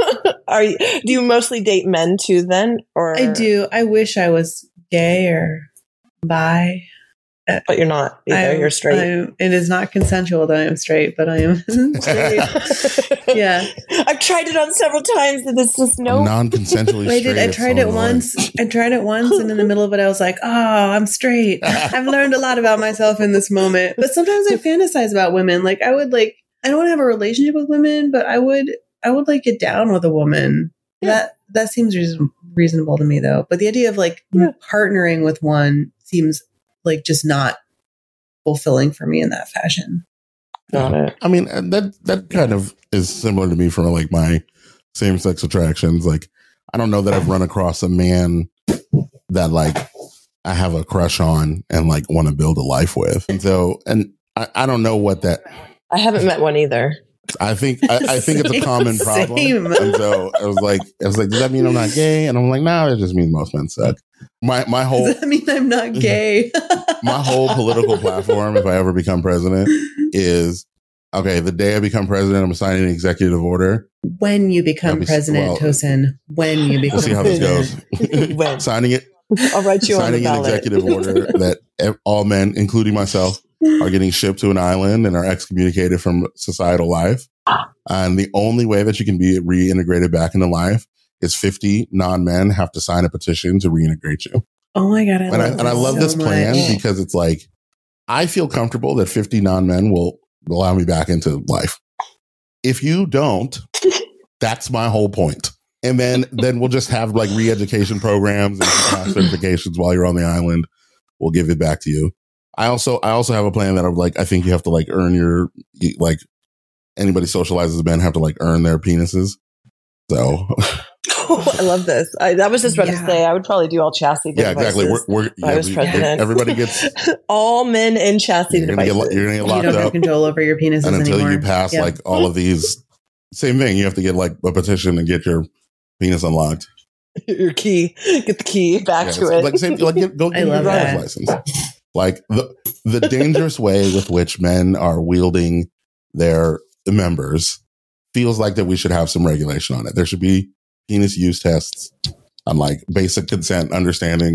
Are you? Do you mostly date men too? Then, or I do. I wish I was gay or bi. but you're not either. I'm- You're straight. I'm- it is not consensual that I am straight, but I am straight. Yeah. I've tried it on several times, and it's just no. non-consensually I straight. did. I it's tried so it annoying. once. I tried it once, and in the middle of it, I was like, "Oh, I'm straight." I've learned a lot about myself in this moment. But sometimes I fantasize about women. Like I would like. I don't want to have a relationship with women, but I would. I would like get down with a woman. Yeah. That that seems reason, reasonable to me, though. But the idea of like Yeah. partnering with one seems like just not fulfilling for me in that fashion. Got it. I mean, and that that kind of is similar to me from like my same-sex attractions. Like, I don't know that I've run across a man that like I have a crush on and like want to build a life with. And so, and I, I don't know what that. I haven't met one either. I think I, I think it's a Same, common problem. same. And so I was like, I was like, does that mean I'm not gay? And I'm like, no, it just means most men suck. My my whole Does that mean I'm not gay? my whole political platform, if I ever become president, is okay. The day I become president, I'm signing an executive order. When you become That'd be- president, well, Tosin, when you become We'll see how this president. goes. When? signing it, I'll write you on the signing an ballot. executive order that ev- all men, including myself, are getting shipped to an island and are excommunicated from societal life. And the only way that you can be reintegrated back into life is fifty non-men have to sign a petition to reintegrate you. Oh my God. I And I, love and I this love so this plan much. because it's like, I feel comfortable that fifty non-men will allow me back into life. If you don't, that's my whole point. And then, then we'll just have like re-education programs and class certifications while you're on the island. We'll give it back to you. I also, I also have a plan that I'm like, I think you have to like earn your, like anybody socializes as men have to like earn their penises. So I love this. I, that was just about Yeah. to say. I would probably do all chastity yeah, exactly. We're, devices. we're, if I yeah, was we- president. everybody gets, all men in chastity you're gonna get, devices. you're gonna get You locked don't have up. control over your penises And until anymore. you pass Yeah. like all of these, same thing, you have to get like a petition and get your penis unlocked. Your key. Get the key back Yeah, to it's it. like same, like get, go I get your love driver's that. license. Like the the dangerous way with which men are wielding their members feels like that we should have some regulation on it. There should be penis use tests on like basic consent understandings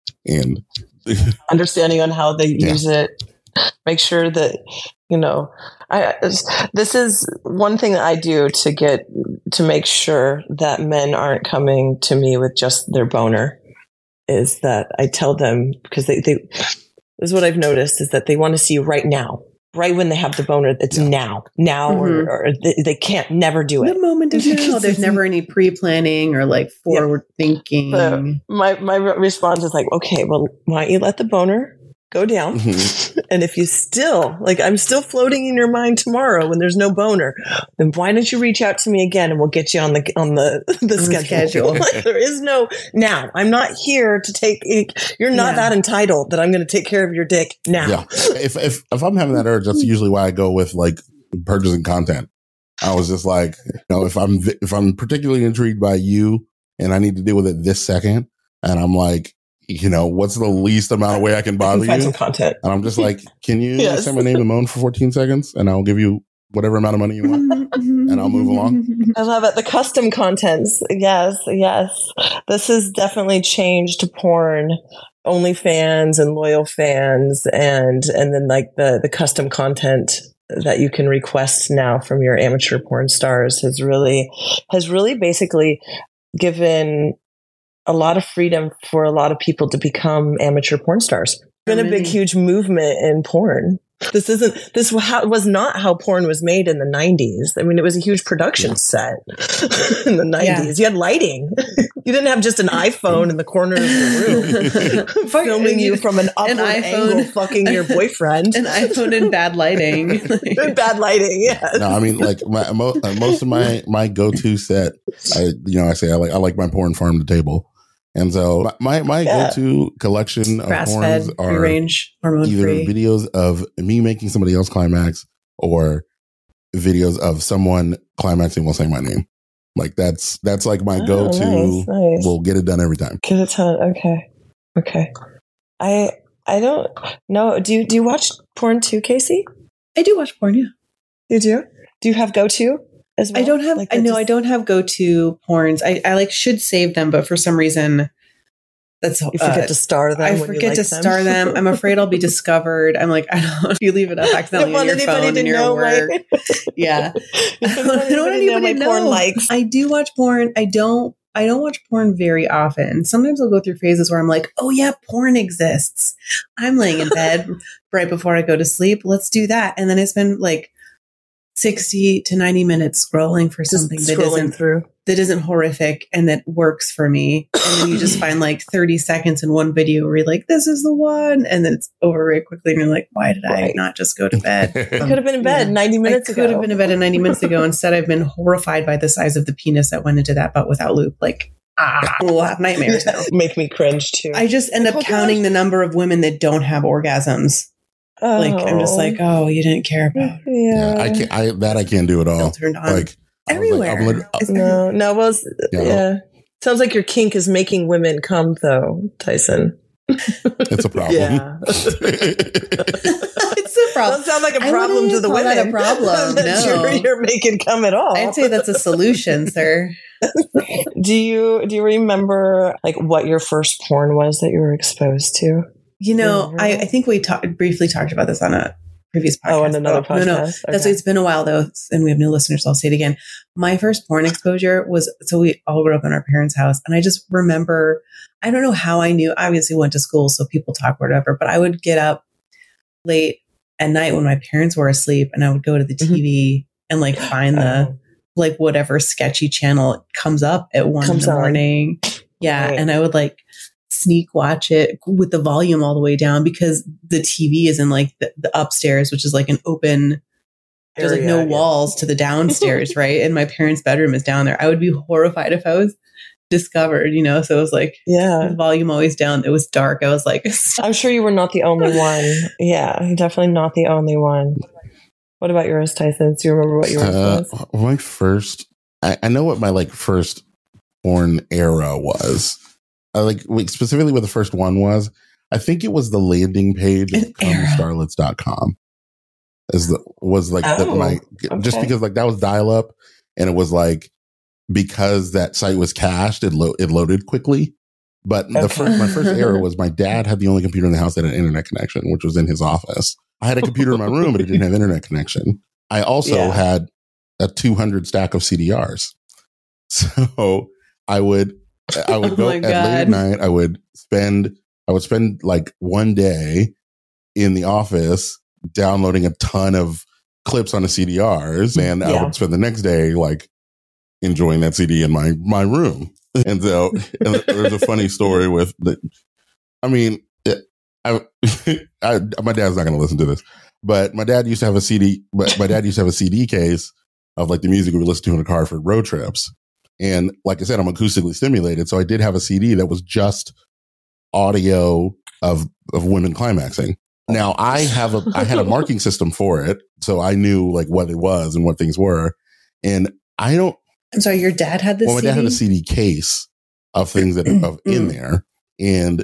and understanding on how they Yeah. use it. Make sure that, you know, I, this is one thing that I do to get, to make sure that men aren't coming to me with just their boner, is that I tell them, because they, they, this is what I've noticed, is that they want to see you right now, right when they have the boner. It's Yeah. now, now, Mhm. or, or they, they can't never do it. The moment is now. There's never any pre-planning or like forward thinking. So my, my response is like, okay, well, why don't you let the boner go down? Mhm. And if you still, like, I'm still floating in your mind tomorrow when there's no boner, then why don't you reach out to me again and we'll get you on the, on the, the On the schedule. schedule. Like, there is no, now, I'm not here to take, you're not Yeah. that entitled that I'm going to take care of your dick now. yeah. If if if I'm having that urge, that's usually why I go with like purchasing content. I was just like, you know, if I'm if I'm particularly intrigued by you and I need to deal with it this second, and I'm like, you know, what's the least amount of way I can I bother can find you? some content. And I'm just like, can you Yes. send my name to Moan for fourteen seconds and I'll give you whatever amount of money you want? and I'll move along. I love it. The custom contents. Yes, yes. This has definitely changed to porn. OnlyFans and loyal fans, and and then like the the custom content that you can request now from your amateur porn stars has really has really basically given a lot of freedom for a lot of people to become amateur porn stars. It's been a big, Many. huge movement in porn. This isn't, this was not how porn was made in the nineties. I mean, it was a huge production Yeah. set in the nineties. Yeah. You had lighting. You didn't have just an iPhone in the corner of the room filming you from an upward iPhone. angle fucking your boyfriend. An iPhone and bad lighting. Bad lighting, yes. No, I mean, like my, mo- uh, most of my my go to set, I you know I say I like I like my porn farm to table, and so my my Yeah. go to collection of Grass porns fed, free are range, hormone either free. videos of me making somebody else climax or videos of someone climaxing while saying my name. Like that's that's like my Oh, go to. nice, nice. We'll get it done every time. Get a ton. Okay. Okay. I I don't know. Do you do you watch porn too, Casey? I do watch porn, yeah. You do? Do you have go to as well? I don't have, Like I that know just- I don't have go-to porns. I, I like should save them, but for some reason that's, You forget uh, to star them. I when you forget like to them. star them. I'm afraid I'll be discovered. I'm like, I don't, if you leave it up I accidentally don't on want your anybody phone to and you're know at work. my. Yeah. I don't want I don't want anybody to know anybody my to porn know. likes. I do watch porn. I don't, I don't watch porn very often. Sometimes I'll go through phases where I'm like, oh yeah, porn exists. I'm laying in bed right before I go to sleep. Let's do that. And then I spend like sixty to ninety minutes scrolling for Just something that scrolling isn't through. that isn't horrific and that works for me. And then you just find like thirty seconds in one video where you're like, this is the one. And then it's over very quickly. And you're like, why did I Right. not just go to bed? You could have been in bed Yeah. ninety minutes I ago. could have been in bed in ninety minutes ago. Instead, I've been horrified by the size of the penis that went into that butt without lube. Like, ah, we'll have nightmares now. Make me cringe too. I just end Like, up oh, counting gosh. the number of women that don't have orgasms. oh. Like, I'm just like, oh, you didn't care about it. yeah. Yeah, I can't. I that I can't do at all. Still turned on. Like I was like, Everywhere. I'm lit- It's No, no. Well, it's- Yeah. yeah. Sounds like your kink is making women come, though, Tyson. it's a problem. Yeah. it's a problem. Doesn't sound like a I problem wouldn't to the call that women. a problem, that no. you're, you're making come at all. I'd say that's a solution, sir. Do you do you remember like what your first porn was that you were exposed to? You know, Yeah. I, I think we talked briefly talked about this on a previous podcast. Oh, on another but- No, no, podcast? that's Okay. it's been a while though, and we have new listeners. So I'll say it again. My first porn exposure was so we all grew up in our parents' house, and I just remember. I don't know how I knew. I obviously went to school, so people talk whatever. But I would get up late at night when my parents were asleep, and I would go to the T V and like find the Oh. like whatever sketchy channel comes up at one Comes in the on. morning. Yeah. Right. And I would like sneak watch it with the volume all the way down because the T V is in like the, the upstairs, which is like an open, there's like no Area, yeah. walls to the downstairs, right? And my parents' bedroom is down there. I would be horrified if I was discovered, you know? So it was like Yeah. the volume always down. It was dark. I was like, I'm sure you were not the only one. Yeah, you're definitely not the only one. What about yours, Tyson? Do you remember what yours Uh, was? my first, I, I know what my like first porn era was. I like like, specifically what the first one was. I think it was the landing page An of era. starlets dot com. Is the was like the, Oh, my just okay. because like that was dial up and it was like because that site was cached, it lo- it loaded quickly. But okay. the first, my first error was my dad had the only computer in the house that had an internet connection, which was in his office. I had a computer in my room, but it didn't have internet connection. I also yeah. had a two hundred stack of C D Rs. So I would, I would oh go at late at night. I would spend, I would spend like one day in the office downloading a ton of clips on the C D Rs, and yeah. I would spend the next day like enjoying that C D in my my room. And so and there's a funny story with the, I mean, I, I my dad's not going to listen to this, but my dad used to have a C D, but my dad used to have a C D case of like the music we listened to in the car for road trips. And like I said, I'm acoustically stimulated, so I did have a C D that was just audio of of women climaxing. Now I have a I had a marking system for it, so I knew like what it was and what things were. And I don't. I'm sorry, your dad had this. Well, my C D? dad had a C D case of things that of in there, and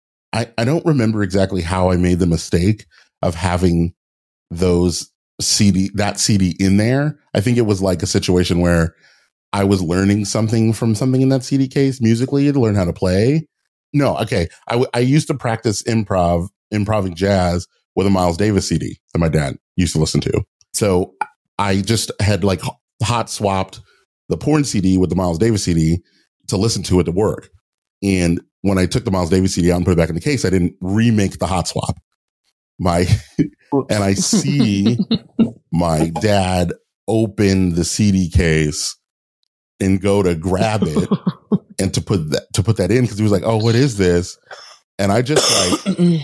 I I don't remember exactly how I made the mistake of having those C D that C D in there. I think it was like a situation where I was learning something from something in that C D case musically to learn how to play. No, okay, I w- I used to practice improv. Improving jazz with a Miles Davis C D that my dad used to listen to. So I just had like hot swapped the porn C D with the Miles Davis C D to listen to it to work. And when I took the Miles Davis C D out and put it back in the case, I didn't remake the hot swap. My and I see my dad open the C D case and go to grab it and to put that to put that in because he was like, "Oh, what is this?" And I just like.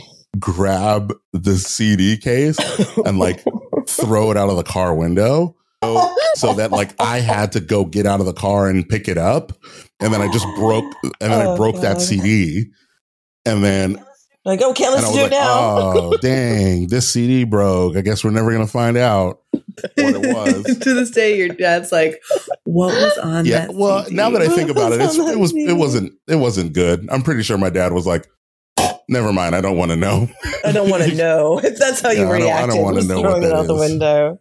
grab the C D case and like throw it out of the car window so, so that like I had to go get out of the car and pick it up. And then I just broke and then oh, I broke God. that C D. And then like, oh, can't listen to it like, now. Oh, dang, this C D broke. I guess we're never going to find out what it was. To this day, your dad's like, what was on yeah, that well, C D? Now that I think about it, it's, it was, it wasn't, it wasn't good. I'm pretty sure my dad was like, never mind. I don't want to know. I don't want to know. If that's how you yeah, reacted. I don't, don't want to know what that it out is. The window.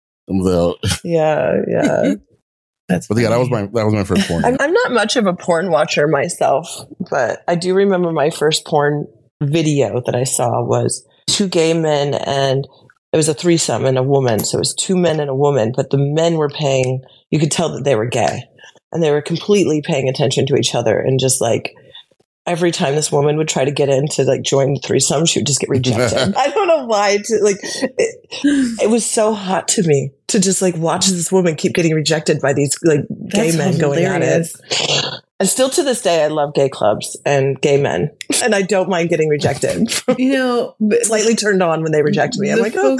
So, yeah, yeah. That's. But funny. yeah, that was my that was my first porn. I'm, I'm not much of a porn watcher myself, but I do remember my first porn video that I saw was two gay men, and it was a threesome and a woman. So it was two men and a woman, but the men were paying. You could tell that they were gay, and they were completely paying attention to each other, and just like. Every time this woman would try to get in to like join the threesome, she would just get rejected. I don't know why. To, like, it, it was so hot to me to just like watch this woman keep getting rejected by these like gay That's men hilarious. going at it. And still to this day, I love gay clubs and gay men, and I don't mind getting rejected. You know, slightly turned on when they reject me. I'm like, oh.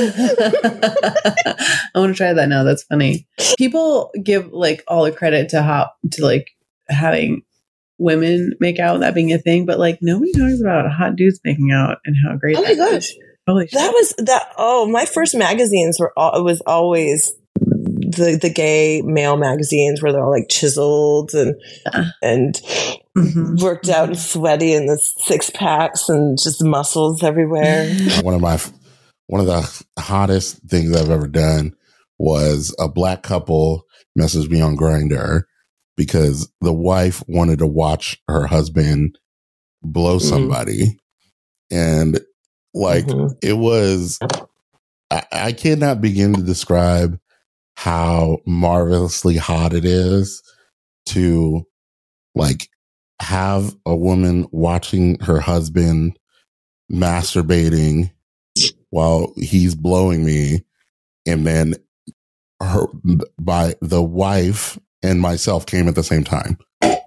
I want to try that now. That's funny. People give like all the credit to hop to like having. Women make out, that being a thing, but like nobody talks about hot dudes making out and how great. Oh my gosh, holy shit. That was that. Oh, my first magazines were all, it was always the the gay male magazines where they're all like chiseled and uh, and mm-hmm. worked out and sweaty and the six packs and just muscles everywhere. One of my one of the hottest things I've ever done was a black couple messaged me on Grindr. Because the wife wanted to watch her husband blow somebody. Mm-hmm. And like, mm-hmm. it was, I, I cannot begin to describe how marvelously hot it is to like have a woman watching her husband masturbating while he's blowing me. And then her by the wife and myself came at the same time.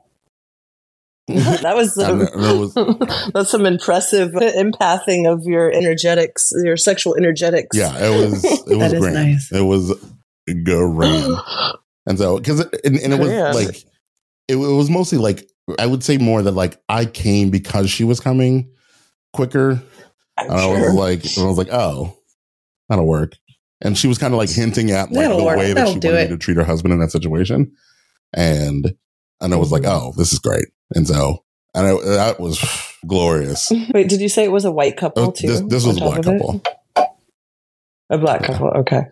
That was, some, was that's some impressive empathing of your energetics, your sexual energetics. Yeah, it was. It was great. Nice. It was great. And so, because and, and it was yeah. like, it, it was mostly like I would say more that like I came because she was coming quicker. I'm and sure. I was like, and I was like, oh, that'll work. And she was kind of like hinting at like that'll the work. way that that'll she wanted me to treat her husband in that situation. And and I was like, oh, this is great. And so and I, that was glorious. Wait, did you say it was a white couple too? This, this was a black couple. A black yeah. couple, okay.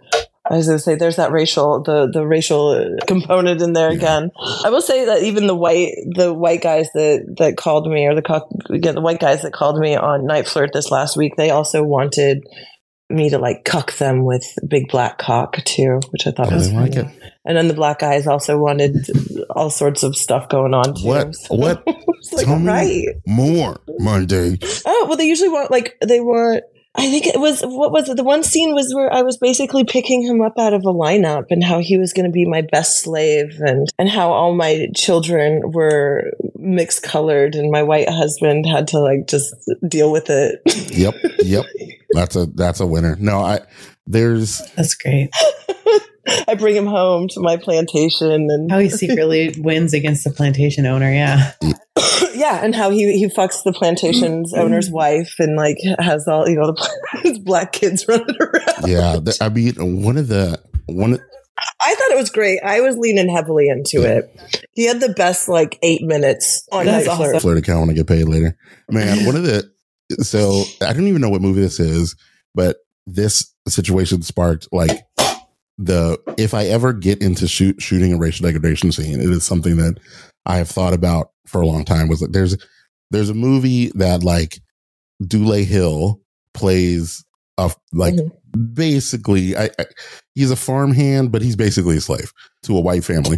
I was going to say, there's that racial, the the racial component in there Yeah. again. I will say that even the white, the white guys that that called me, or the co- again, the white guys that called me on Night Flirt this last week, they also wanted me to like cuck them with big black cock too, which I thought Oh, was they like funny. it. And then the black guys also wanted all sorts of stuff going on too. What? So What? it's like, Tell me right. more, Monday. Oh, well, they usually want, like, they want, I think it was, what was it? The one scene was where I was basically picking him up out of a lineup and how he was going to be my best slave, and, and how all my children were mixed colored and my white husband had to, like, just deal with it. Yep. Yep. That's a, that's a winner. No, I, there's, That's great. I bring him home to my plantation, and How he secretly wins against the plantation owner. Yeah. yeah, and how he he fucks the plantation's owner's wife, and like has all, you know, the his black kids running around. yeah, the, I mean, one of the, one, of- I thought it was great. I was leaning heavily into Yeah. it. He had the best like eight minutes on That's Night Flirt. awesome. flirt account when I get paid later. Man, one of the, so I don't even know what movie this is, but this situation sparked like the, if I ever get into shoot, shooting a racial degradation scene, it is something that I have thought about for a long time. Was like, there's, there's a movie that like Dule Hill plays of like, Mhm. basically I, I he's a farmhand, but he's basically a slave to a white family.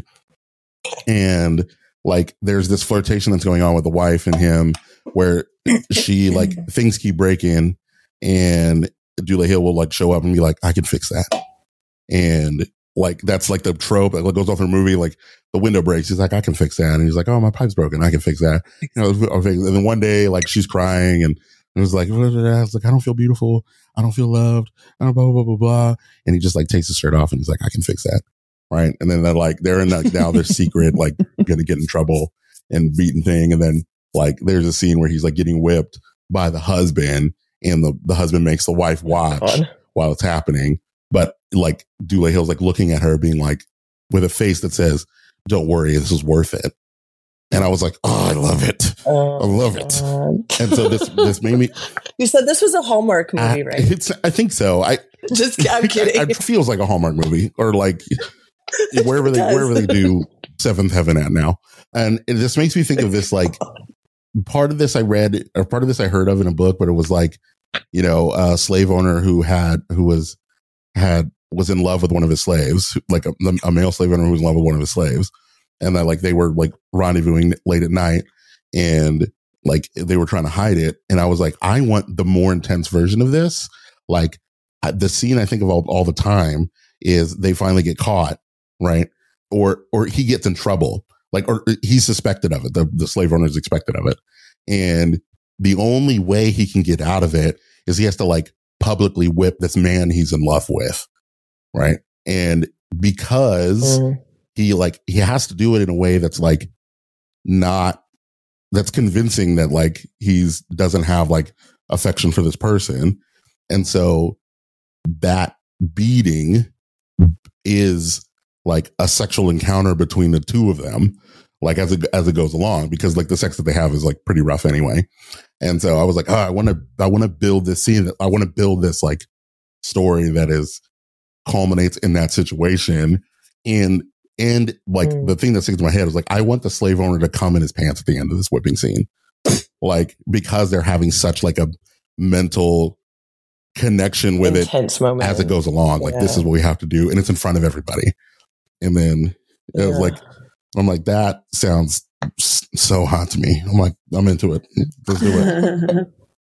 And like, there's this flirtation that's going on with the wife and him where she like things keep breaking, and Dule Hill will like show up and be like, I can fix that. And like, that's like the trope that goes off in a movie. Like the window breaks. He's like, I can fix that. And he's like, oh, my pipe's broken. I can fix that. You know, and then one day, like she's crying and it was like, I was like, I don't feel beautiful. I don't feel loved. I don't blah, blah, blah, blah, blah. And he just like takes his shirt off and he's like, I can fix that. Right. And then they're like, they're in like now their secret, like going to get in trouble and beaten thing. And then like, there's a scene where he's like getting whipped by the husband, and the, the husband makes the wife watch God. while it's happening. But like Dule Hill's like looking at her being like with a face that says, don't worry, this is worth it. And I was like, oh, I love it. Oh, I love it. God. And so this, this made me, You said this was a Hallmark movie, I, right? it's, I think so. I, Just I'm kidding. It feels like a Hallmark movie, or like wherever they, It does. wherever they do Seventh Heaven at now. And it just makes me think of this, like part of this I read, or part of this I heard of in a book, but it was like, you know, a slave owner who had, who was, had, was in love with one of his slaves, like a, a male slave owner who was in love with one of his slaves. And that like, they were like rendezvousing late at night, and like they were trying to hide it. And I was like, I want the more intense version of this. Like I- the scene I think of all, all the time is they finally get caught, right? Or, or he gets in trouble, like, or he's suspected of it. The, the slave owner is expected of it. And the only way he can get out of it is he has to like publicly whip this man he's in love with. Right. And because Mm. he like, he has to do it in a way that's like not, that's convincing that like he's doesn't have like affection for this person. And so that beating is like a sexual encounter between the two of them, like as it, as it goes along, because like the sex that they have is like pretty rough anyway. And so I was like, oh, I want to, I want to build this scene. I want to build this like story that is culminates in that situation. And, and like Mm. the thing that sticks in my head is like, I want the slave owner to come in his pants at the end of this whipping scene. Like, because they're having such like a mental connection with Intense it moment as it goes along. Like, this Yeah. is what we have to do. And it's in front of everybody. And then it was Yeah. like, I'm like, that sounds s- so hot to me. I'm like, I'm into it. Let's do it.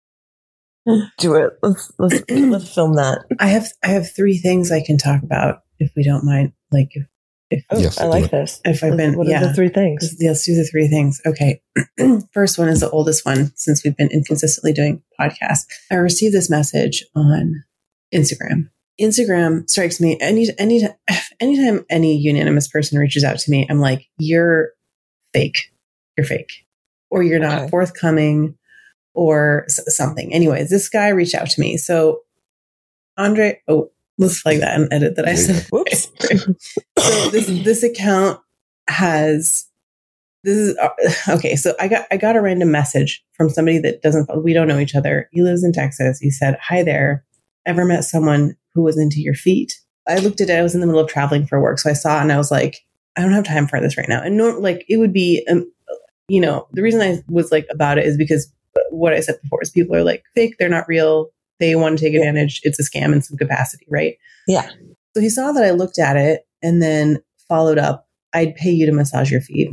Do it. Let's let's let's film that. I have I have three things I can talk about if we don't mind. Like if if, Oh, Yes, I do like it. this. if I've been What are yeah. the three things? Let's do the three things. Okay. First one is the oldest one since we've been inconsistently doing podcasts. I received this message on Instagram. Instagram strikes me any any anytime any unanimous person reaches out to me, I'm like, you're fake. You're fake. Or you're not Okay. forthcoming or s- something. Anyways, this guy reached out to me. So Andre, oh, let's flag that and edit that I said. Whoops. So this this account has this is uh, okay. So I got I got a random message from somebody that doesn't we don't know each other. He lives in Texas. He said, "Hi there. Ever met someone who was into your feet?" I looked at it. I was in the middle of traveling for work. So I saw it and I was like, I don't have time for this right now. And no, like it would be, um, you know, the reason I was like about it is because what I said before is people are like fake. They're not real. They want to take advantage. It's a scam in some capacity. Right. Yeah. So he saw that I looked at it and then followed up. I'd pay you to massage your feet.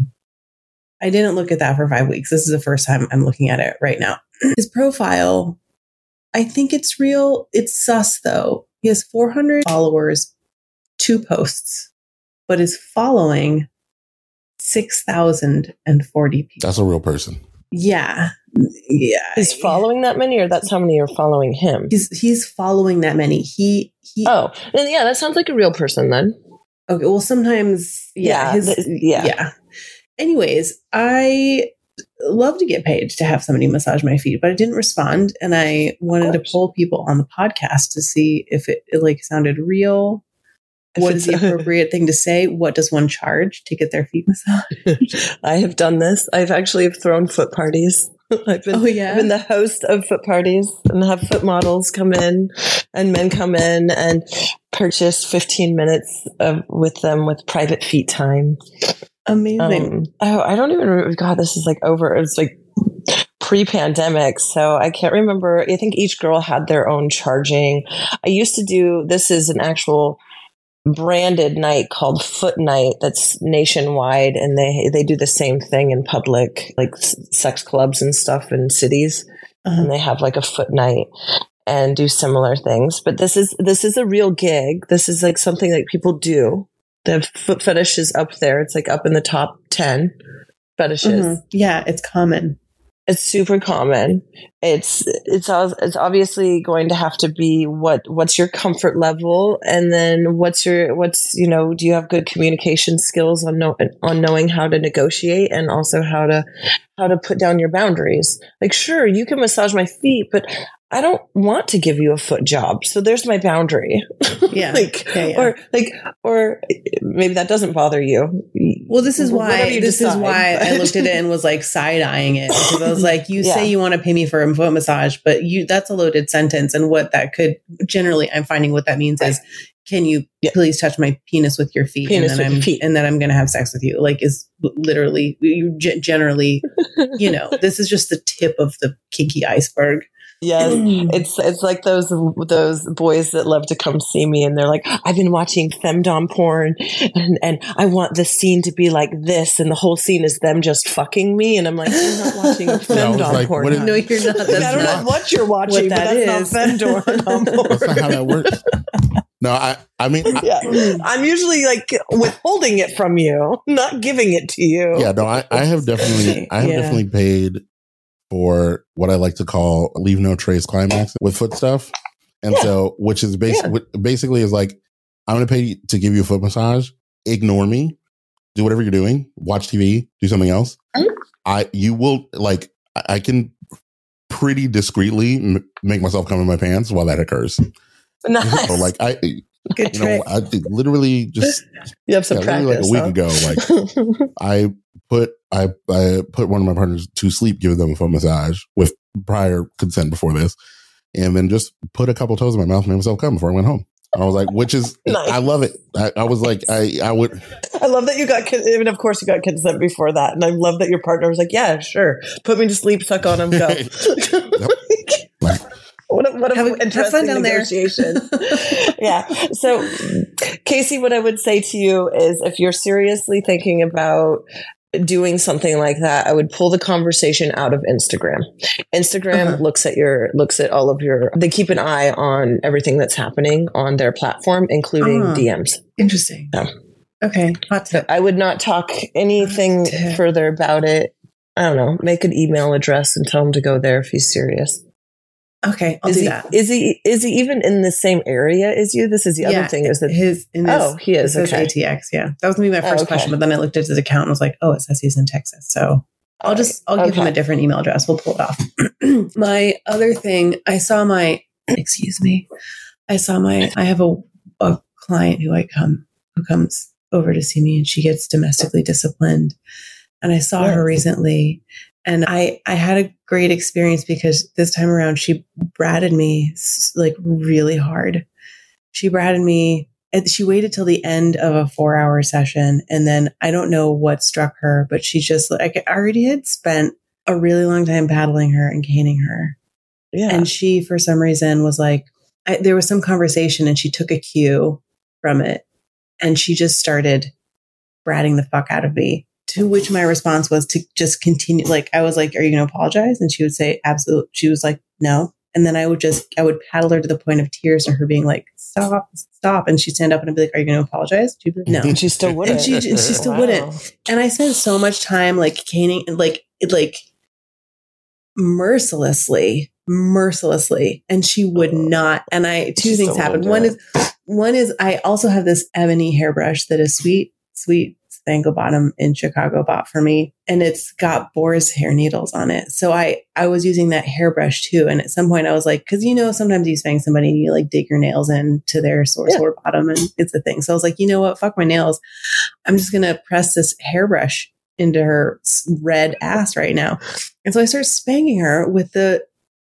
I didn't look at that for five weeks. This is the first time I'm looking at it right now. His profile, I think it's real. It's sus though. He has four hundred followers, two posts, but is following six thousand forty people. That's a real person. Yeah. Yeah. He's following that many, or that's how many are following him? He's he's following that many. He he Oh, then yeah, that sounds like a real person then. Okay, well sometimes yeah, Yeah, his, th- yeah. yeah. Anyways, I love to get paid to have somebody massage my feet, but I didn't respond, and I wanted to poll people on the podcast to see if it, it like sounded real. If What is the appropriate thing to say? What does one charge to get their feet massaged? I have done this. I've actually have thrown foot parties. I've been, Oh, yeah? I've been the host of foot parties and have foot models come in and men come in and purchase fifteen minutes of, with them with private feet time. Amazing. Um, oh, I don't even remember. God, this is like over. It was like pre-pandemic. So I can't remember. I think each girl had their own charging. I used to do, this is an actual branded night called Foot Night that's nationwide, and they they do the same thing in public, like s- sex clubs and stuff in cities, Uh-huh. and they have like a foot night and do similar things. But this is this is a real gig. This is like something that people do. The foot fetish is up there. It's like up in the top ten fetishes. Mhm. Yeah, it's common. It's super common. It's it's al- it's obviously going to have to be what what's your comfort level, and then what's your what's you know do you have good communication skills on know, on knowing how to negotiate, and also how to how to put down your boundaries. Like, sure, you can massage my feet, but I don't want to give you a foot job. So there's my boundary. Yeah. like Yeah, yeah. or like or maybe that doesn't bother you. Well, this is Whatever why you this decide. is why I looked at it and was like side eyeing it, because I was like, you Yeah. say you want to pay me for a foot massage, but you that's a loaded sentence. And what that could generally, I'm finding what that means is, can you Yeah. please touch my penis with your feet, Penis and with then your I'm feet. and then I'm going to have sex with you? Like, is literally you ge- generally, you know, this is just the tip of the kinky iceberg. Yes, it's it's like those those boys that love to come see me, and they're like, I've been watching femdom porn, and and I want the scene to be like this, and the whole scene is them just fucking me, and I'm like, you're not watching femdom was like, porn. what is- No, you're not. Like, That's I don't not. know what you're watching, what but that that's is. not femdom porn. That's not how that works. No, I, I mean, I, Yeah, I'm usually like withholding it from you, not giving it to you. yeah, no, I, I have definitely, I have Yeah. definitely paid for what I like to call leave no trace climax with foot stuff. And Yeah. so, which is bas- Yeah. what basically is like, I'm going to pay you to give you a foot massage. Ignore me. Do whatever you're doing. Watch T V. Do something else. Mhm. I, you will like, I I can pretty discreetly m- make myself come in my pants while that occurs. Nice. So like, I, Good you know, trick. I think literally just You have some yeah, literally practice. like a week ago, like I put I I put one of my partners to sleep, giving them a foot massage with prior consent before this, and then just put a couple toes in my mouth, made myself come before I went home. I was like, which is Nice. I love it. I, I was like, I I would I love that you got, con- and of course you got consent before that. And I love that your partner was like, yeah, sure. Put me to sleep, suck on him, go. like, What a, what a Have a- have interesting fun down there. negotiation. Yeah. So, Casey, what I would say to you is if you're seriously thinking about doing something like that, I would pull the conversation out of Instagram. Instagram Uh-huh. looks at your, looks at all of your, they keep an eye on everything that's happening on their platform, including Ah. D Ms. Interesting. Yeah. Okay, hot tip. I would not talk anything Tip. further about it. I don't know. Make an email address and tell him to go there if he's serious. Okay, I'll is do he, that. Is he is he even in the same area as you? This is the Yeah, other thing. Is that his in his, Oh, he is, it says okay. A T X? Yeah, that was gonna be my Oh, first okay. question, but then I looked at his account and was like, oh, it says he's in Texas. So I'll just I'll give him Okay. a different email address. We'll pull it off. My other thing, I saw my excuse me, I saw my I have a a client who I come who comes over to see me, and she gets domestically disciplined, and I saw her Yes. recently. And I, I had a great experience because this time around she bratted me s- like really hard. She bratted me and she waited till the end of a four hour session. And then I don't know what struck her, but she just like I already had spent a really long time paddling her and caning her. Yeah. And she, for some reason, was like, I, there was some conversation and she took a cue from it and she just started bratting the fuck out of me. To which my response was to just continue. Like, I was like, are you going to apologize? And she would say, absolutely. She was like, no. And then I would just, I would paddle her to the point of tears and her being like, stop, stop. And she'd stand up and I'd be like, are you going to apologize? She'd be like, no. And she still wouldn't. And she, and she still Wow. wouldn't. And I spent so much time like caning and like, it like mercilessly, mercilessly. And she would not. And I, two She things still happened. wouldn't One do is, one is I also have this ebony hairbrush that is sweet, sweet. Spangle Bottom in Chicago bought for me, and it's got boar's hair needles on it. So I, I was using that hairbrush too. And at some point I was like, cause you know, sometimes you spank somebody and you like dig your nails into their sore, Yeah. sore bottom and it's a thing. So I was like, you know what? Fuck my nails. I'm just going to press this hairbrush into her red ass right now. And so I started spanking her with the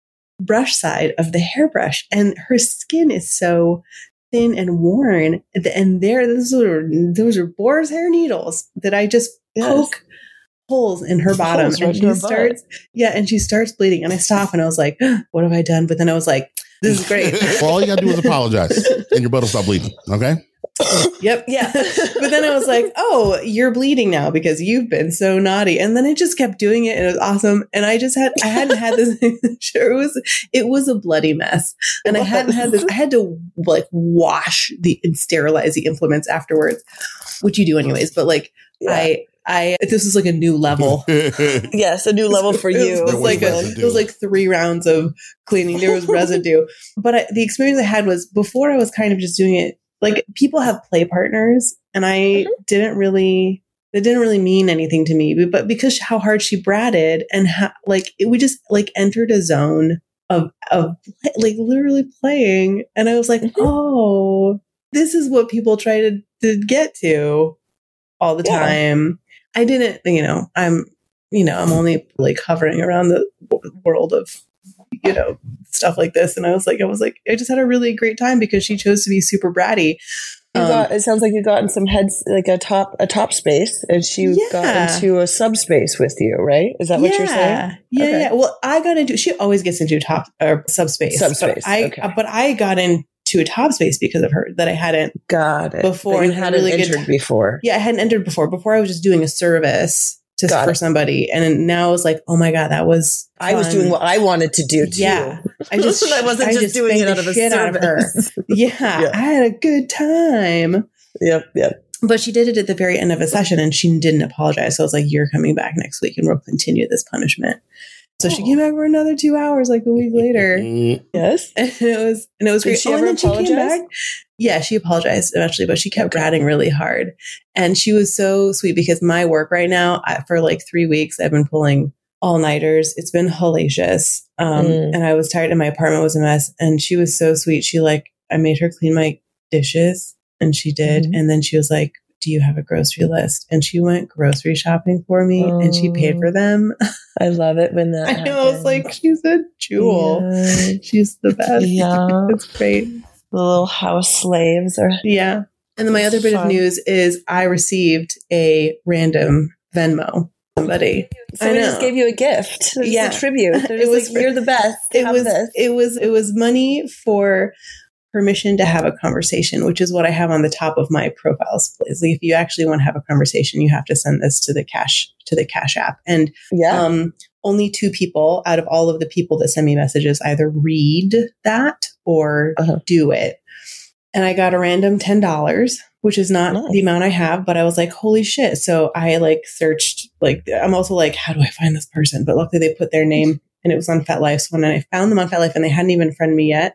brush side of the hairbrush, and her skin is so thin and worn. And there, those are, those are boar's hair needles that I just Yes. poke holes in her bottom. Holes right And in she her butt. starts, yeah, and she starts bleeding. And I stop and I was like, what have I done? But then I was like, this is great. Well, all you gotta do is apologize, and your butt will stop bleeding. Okay. Yep. Yeah. But then I was like, oh, you're bleeding now because you've been so naughty. And then I just kept doing it and it was awesome. And I just had, I hadn't had this, sure, it was, it was a bloody mess. And I hadn't had this, I had to like wash the and sterilize the implements afterwards, which you do anyways. But like, Yeah. I, I, this was like a new level. Yes, a new level for It you. was, it was like a, residue. it was like three rounds of cleaning. There was residue. But I, the experience I had was before I was kind of just doing it. Like people have play partners, and I Mm-hmm. didn't really, it didn't really mean anything to me. But because how hard she bratted, and how, like it, we just like entered a zone of of like literally playing, and I was like, Mm-hmm. oh, this is what people try to to get to all the Yeah. time. I didn't, you know, I'm, you know, I'm only like hovering around the w- world of, you know, stuff like this. And I was like, I was like, I just had a really great time because she chose to be super bratty. You Um, got, it sounds like you got in some heads, like a top, a top space, and she Yeah. got into a subspace with you, right? Is that what you're saying? Yeah, Okay. yeah. Well, I got into, she always gets into top or subspace. Subspace, But I, okay. but I got into a top space because of her that I hadn't, Got it. Before, But you and had a hadn't really good entered ti- before. yeah, I hadn't entered before. Before I was just doing a service to, Got for it. somebody. And now I was like, oh my God, that was, I was fun. doing what I wanted to do too. Yeah. I just, I wasn't I just doing spanked it the out of a shit out of her. service. Yeah, Yeah. I had a good time. Yep, yep. But she did it at the very end of a session and she didn't apologize. So I was like, you're coming back next week and we'll continue this punishment. So she Oh. came back for another two hours, like a week later. Yes. And it was, and it was Did great. she Oh, ever and then she came apologize? back. Yeah, she apologized eventually, but she kept Okay. ratting really hard. And she was so sweet because my work right now, I, for like three weeks, I've been pulling all nighters. It's been hellacious. Um, Mm. and I was tired and my apartment was a mess. And she was so sweet. She like, I made her clean my dishes and she did. Mhm. And then she was like, do you have a grocery list? And she went grocery shopping for me and she paid for them. I love it when that I know. I was like, happens. she's a jewel. Yeah. She's the best. Yeah. It's great. The little house slaves are. Yeah. And then my That's other bit of fun. news is I received a random Venmo. Somebody. Somebody I just know. gave you a gift. It was Yeah. a tribute. They're It just was like, for- you're the best. It Have was this. it was it was money for permission to have a conversation, which is what I have on the top of my profiles. Please, like, if you actually want to have a conversation, you have to send this to the cash to the Cash App. And Yeah. um, only two people out of all of the people that send me messages either read that or Uh-huh. do it. And I got a random ten dollars, which is not Nice. the amount I have, but I was like, holy shit. So I like searched, like, I'm also like, how do I find this person? But luckily they put their name and it was on FetLife. So when I found them on FetLife and they hadn't even friended me yet,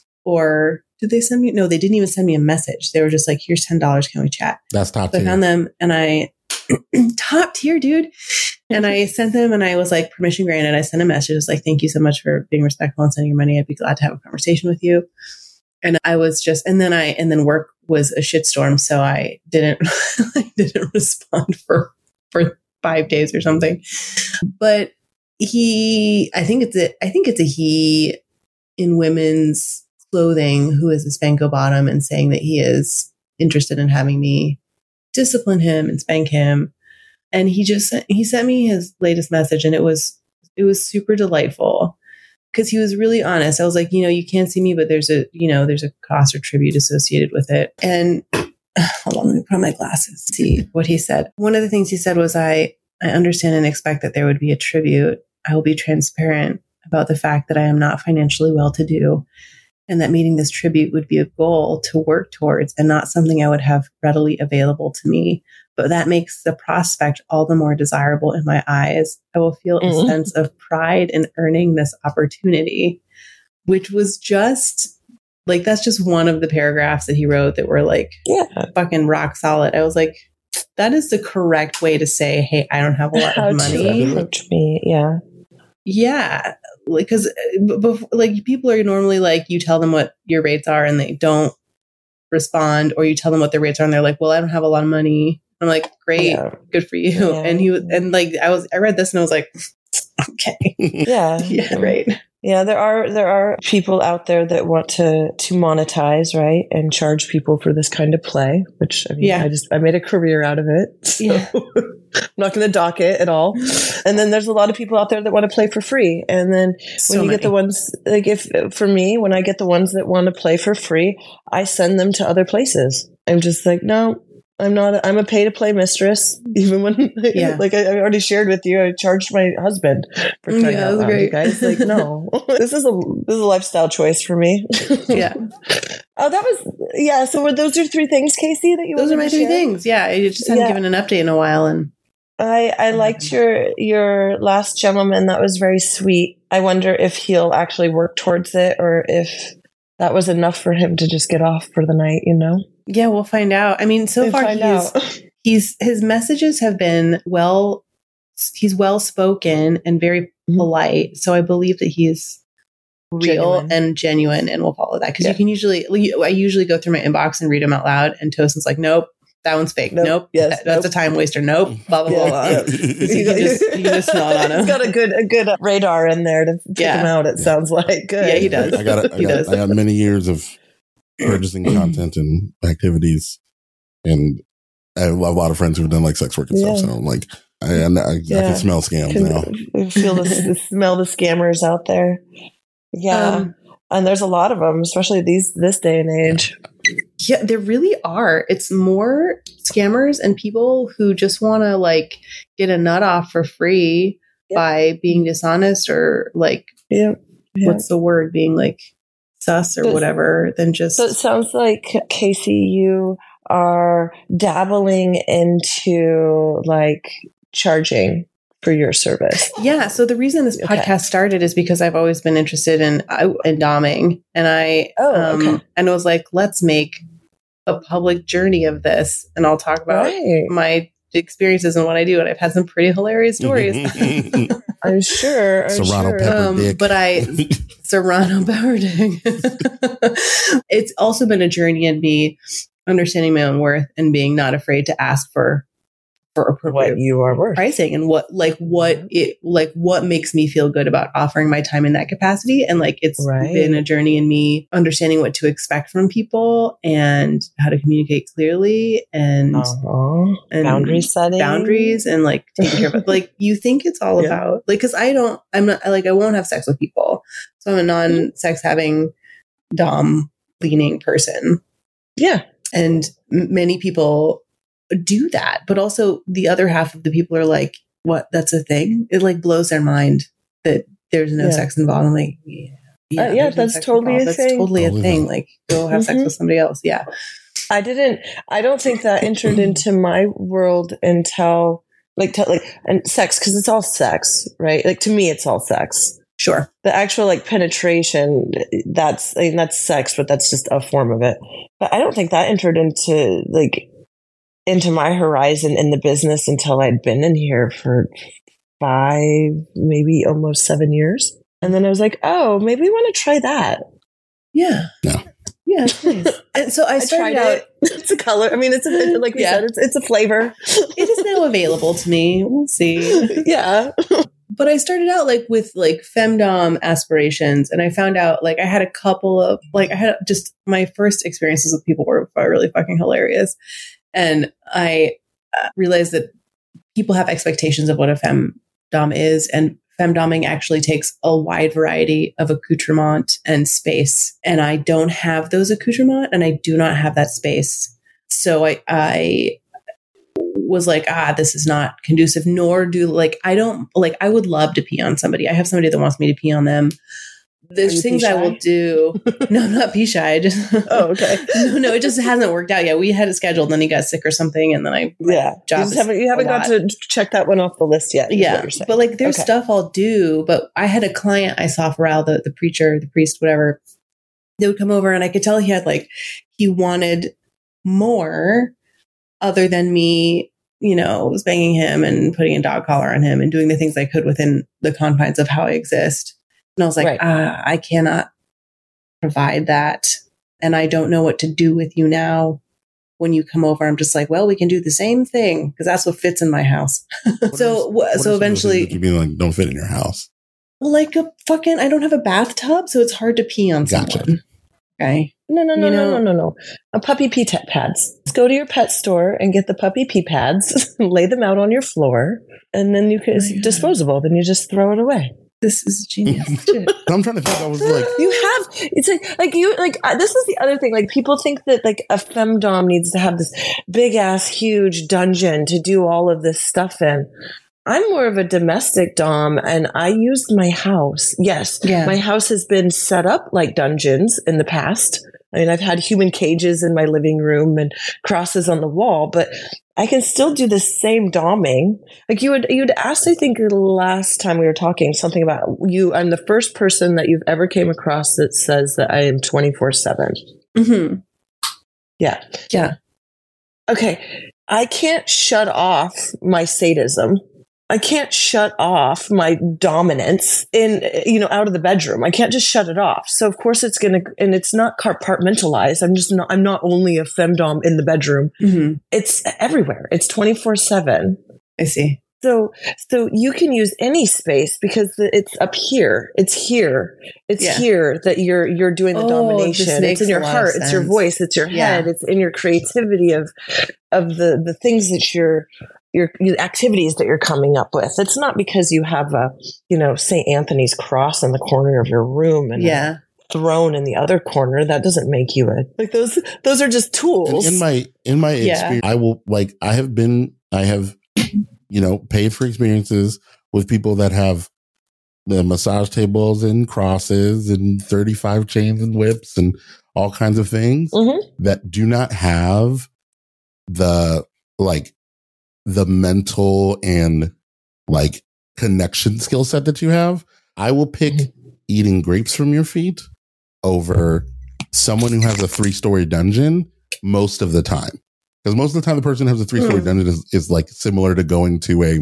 or did they send me? No, they didn't even send me a message. They were just like, here's ten dollars. Can we chat? That's top So I tier. found them and I, top tier, dude. And I sent them and I was like, permission granted. I sent a message. It was like, thank you so much for being respectful and sending your money. I'd be glad to have a conversation with you. And I was just, and then I, and then work was a shitstorm. So I didn't, I didn't respond for, for five days or something. But he, I think it's a, I think it's a he in women's clothing who is a Spanko Bottom and saying that he is interested in having me discipline him and spank him. And he just sent, he sent me his latest message, and it was it was super delightful because he was really honest. I was like, you know, you can't see me, but there's a you know there's a cost or tribute associated with it. And hold on, let me put on my glasses. See what he said. One of the things he said was, I I understand and expect that there would be a tribute. I will be transparent about the fact that I am not financially well-to-do, and that meeting this tribute would be a goal to work towards and not something I would have readily available to me. But that makes the prospect all the more desirable in my eyes. I will feel mm-hmm. a sense of pride in earning this opportunity, which was just like, that's just one of the paragraphs that he wrote that were like yeah. fucking rock solid. I was like, that is the correct way to say, hey, I don't have a lot How of money. To approach me. Yeah. Yeah. Because like people are normally like, you tell them what your rates are and they don't respond, or you tell them what their rates are and they're like, well, I don't have a lot of money. I'm like, great, yeah. good for you. Yeah. And he was, and like, I was, I read this and I was like, okay. Yeah. yeah. Right. Yeah. There are, there are people out there that want to, to monetize, right. And charge people for this kind of play, which I mean, yeah. I just, I made a career out of it. So yeah. I'm not going to dock it at all. And then there's a lot of people out there that want to play for free. And then so when you many. get the ones, like if, for me, when I get the ones that want to play for free, I send them to other places. I'm just like, no, I'm not, I'm a pay to play mistress. Even when, yeah. like I, I already shared with you, I charged my husband for crying yeah, out loud, great. you guys. Like, no, this is a, this is a lifestyle choice for me. yeah. Oh, that was, yeah. So were those your three things, Casey, that you Those are my three share? things. Yeah. I just hadn't yeah. given an update in a while. And I, I liked your, your last gentleman. That was very sweet. I wonder if he'll actually work towards it, or if that was enough for him to just get off for the night, you know? Yeah, we'll find out. I mean, so we'll far he's, he's, his messages have been well, he's well spoken and very mm-hmm. polite. So I believe that he's real genuine. and genuine, and we'll follow that. Cause yeah. you can usually, I usually go through my inbox and read them out loud, and Tosin's like, nope, that one's fake. Nope. nope yes, that, that's nope. a time waster. Nope. Blah, blah, yeah, blah, blah. Yeah. you, can just, you can just nod on him. He's got a good, a good radar in there to pick yeah. him out. It yeah. sounds like good. Yeah, he does. I got, I he got, does. I got many years of purchasing content and activities. And I have a lot of friends who've done like sex work and yeah. stuff. So I'm like, I, I, I, yeah. I can smell scams can, now. Feel the smell the scammers out there. Yeah. Um, and there's a lot of them, especially these, this day and age. Yeah, there really are. It's more scammers and people who just want to like get a nut off for free yep. by being dishonest, or like, yep. Yep. what's the word, being like sus or so, whatever, than just. So it sounds like, Casey, you are dabbling into like charging for your service. Yeah. So the reason this okay. podcast started is because I've always been interested in, in doming, and I, oh, um, okay. and it was like, let's make a public journey of this, and I'll talk about right. my experiences and what I do. And I've had some pretty hilarious stories. I'm sure. I'm Serrano sure. pepper um, dick. But I, Serrano pepper dick. It's also been a journey in me understanding my own worth and being not afraid to ask for for appropriate what you are worth pricing, and what like what it like what makes me feel good about offering my time in that capacity. And like it's right. been a journey in me understanding what to expect from people and how to communicate clearly, and, uh-huh. and boundary setting boundaries and like taking care of it. Like you think it's all yeah. about like, cause I don't, I'm not like, I won't have sex with people. So I'm a non-sex having dom leaning person. Yeah. And m- many people do that, but also the other half of the people are like, what, that's a thing? It like blows their mind that there's no yeah. sex involved. I'm like, yeah, yeah, uh, yeah that's no totally involved. a that's thing. totally totally a thing. Like go have mm-hmm. sex with somebody else. Yeah. I didn't, I don't think that entered into my world until like, t- like, and sex, cause it's all sex, right? Like to me, it's all sex. Sure. The actual like penetration, that's, I mean, that's sex, but that's just a form of it. But I don't think that entered into like, into my horizon in the business until I'd been in here for five, maybe almost seven years. And then I was like, oh, maybe we want to try that. Yeah. Yeah. Yeah. It's nice. And so I, I started tried out. It. It's a color. I mean, it's a, like we yeah. said, it's, it's a flavor. It is now available to me. We'll see. Yeah. but I started out like with like femdom aspirations, and I found out like I had a couple of like I had just my first experiences with people were really fucking hilarious, and I uh, realized that people have expectations of what a femdom is, and femdoming actually takes a wide variety of accoutrement and space, and I don't have those accoutrement, and I do not have that space, so I I. was like, ah, this is not conducive, nor do like, I don't like, I would love to pee on somebody. I have somebody that wants me to pee on them. There's things I will do. No, I'm not pee shy. I just, oh, okay. no, no, it just hasn't worked out yet. We had it scheduled and then he got sick or something. And then I, yeah, job you just haven't, you haven't got to check that one off the list yet. Yeah. But like, there's okay. stuff I'll do, but I had a client I saw for Al, the, the preacher, the priest, whatever. They would come over and I could tell he had like, he wanted more other than me, you know, was banging him and putting a dog collar on him and doing the things I could within the confines of how I exist. And I was like, right. ah, I cannot provide that. And I don't know what to do with you now. When you come over, I'm just like, well, we can do the same thing because that's what fits in my house. so, what is, what so eventually, you mean like don't fit in your house? Like a fucking, I don't have a bathtub, so it's hard to pee on gotcha. someone. Okay. No, no, no, you know, no, no, no, no. A puppy pee t- pads. Let's go to your pet store and get the puppy pee pads, lay them out on your floor, and then you can, it's oh, disposable. Then you just throw it away. This is genius. I'm trying to think. I was like, you have. It's like, like you, like uh, this is the other thing. Like people think that like a femdom needs to have this big ass huge dungeon to do all of this stuff in. I'm more of a domestic dom, and I used my house. Yes, yeah. My house has been set up like dungeons in the past. I mean, I've had human cages in my living room and crosses on the wall, but I can still do the same doming. Like you would, you'd asked, I think the last time we were talking, something about you. I'm the first person that you've ever came across that says that I am twenty-four seven. Mm-hmm. Yeah. Yeah. Okay. I can't shut off my sadism. I can't shut off my dominance in, you know, out of the bedroom. I can't just shut it off. So of course it's going to, and it's not compartmentalized. I'm just not, I'm not only a femdom in the bedroom. Mm-hmm. It's everywhere. It's twenty-four seven. I see. So, so you can use any space because it's up here. It's here. It's yeah. here that you're, you're doing the oh, domination. It's in your heart. It's your voice. It's your head. Yeah. It's in your creativity of, of the, the things that you're, your, your activities that you're coming up with. It's not because you have a, you know, Saint Anthony's cross in the corner of your room and yeah. a throne in the other corner. That doesn't make you a, like those, those are just tools. In, in my, in my yeah. experience, I will like, I have been, I have, you know, paid for experiences with people that have the massage tables and crosses and thirty-five chains and whips and all kinds of things mm-hmm. that do not have the, like, the mental and like connection skill set that you have. I will pick mm-hmm. eating grapes from your feet over someone who has a three story dungeon most of the time. Because most of the time the person who has a three story mm. dungeon is, is like similar to going to a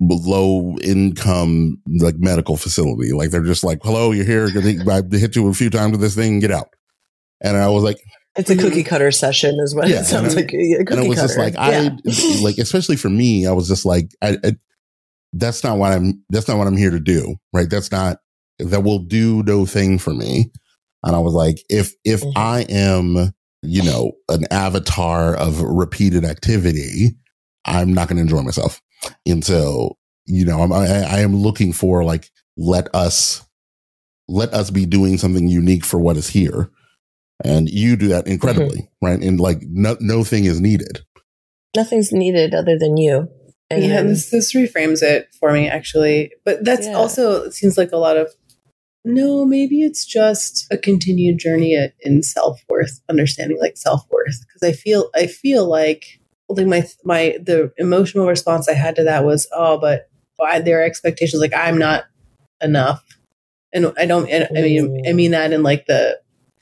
low income like medical facility. Like they're just like, hello, you're here. I hit you a few times with this thing and get out. And I was like, it's a cookie cutter session is what yeah, it sounds like. A cookie and it was cutter. just like, yeah. I like, especially for me, I was just like, I, I, that's not what I'm, that's not what I'm here to do. Right. That's not, that will do no thing for me. And I was like, if, if mm-hmm. I am, you know, an avatar of repeated activity, I'm not going to enjoy myself. And so, you know, I'm, I, I am looking for like, let us, let us be doing something unique for what is here. And you do that incredibly, mm-hmm. right? And like, no, no thing is needed. Nothing's needed other than you. And yeah, then, this, this reframes it for me, actually. But that's yeah. also, it seems like a lot of, no, maybe it's just a continued journey at, in self-worth, understanding like self-worth. Because I feel, I feel like, like my, my, the emotional response I had to that was, oh, but I, there are expectations, like I'm not enough. And I don't, I mean, I mean that in like the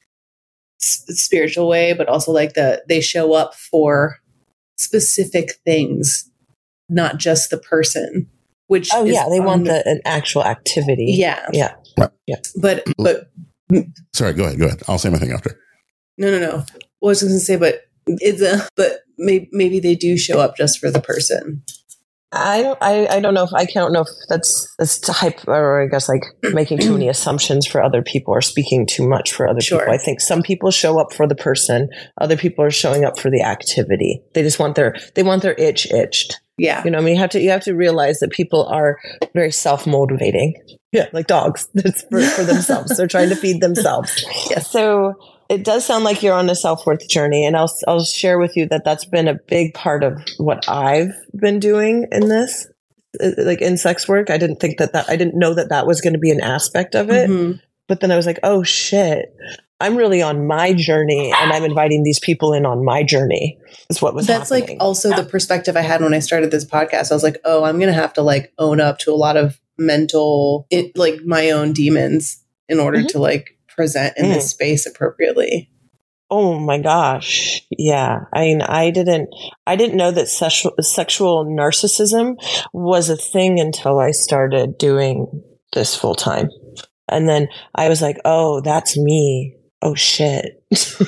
s- spiritual way, but also like the, they show up for specific things, not just the person. Which oh yeah, they want the an actual activity. Yeah, yeah, right. yeah. But but sorry, go ahead, go ahead. I'll say my thing after. No, no, no. Well, I was going to say, but it's a but maybe maybe they do show up just for the person. I don't, I, I don't know if I don't know if that's that's type or I guess like making too many assumptions for other people or speaking too much for other Sure. people. I think some people show up for the person, other people are showing up for the activity. They just want their they want their itch itched. Yeah. You know, I mean, you have to you have to realize that people are very self motivating. Yeah, like dogs. It's for, for themselves. They're trying to feed themselves. Yes. So it does sound like you're on a self-worth journey. And I'll, I'll share with you that that's been a big part of what I've been doing in this, like in sex work. I didn't think that that, I didn't know that that was going to be an aspect of it. Mm-hmm. But then I was like, oh shit, I'm really on my journey and I'm inviting these people in on my journey is what was That's happening. like also the perspective I had when I started this podcast. I was like, oh, I'm going to have to like own up to a lot of mental, it, like my own demons in order Mm-hmm. to like present in Mm. this space appropriately. Oh my gosh. Yeah. I mean, I didn't, I didn't know that sexual, sexual narcissism was a thing until I started doing this full time. And then I was like, oh, that's me. Oh shit.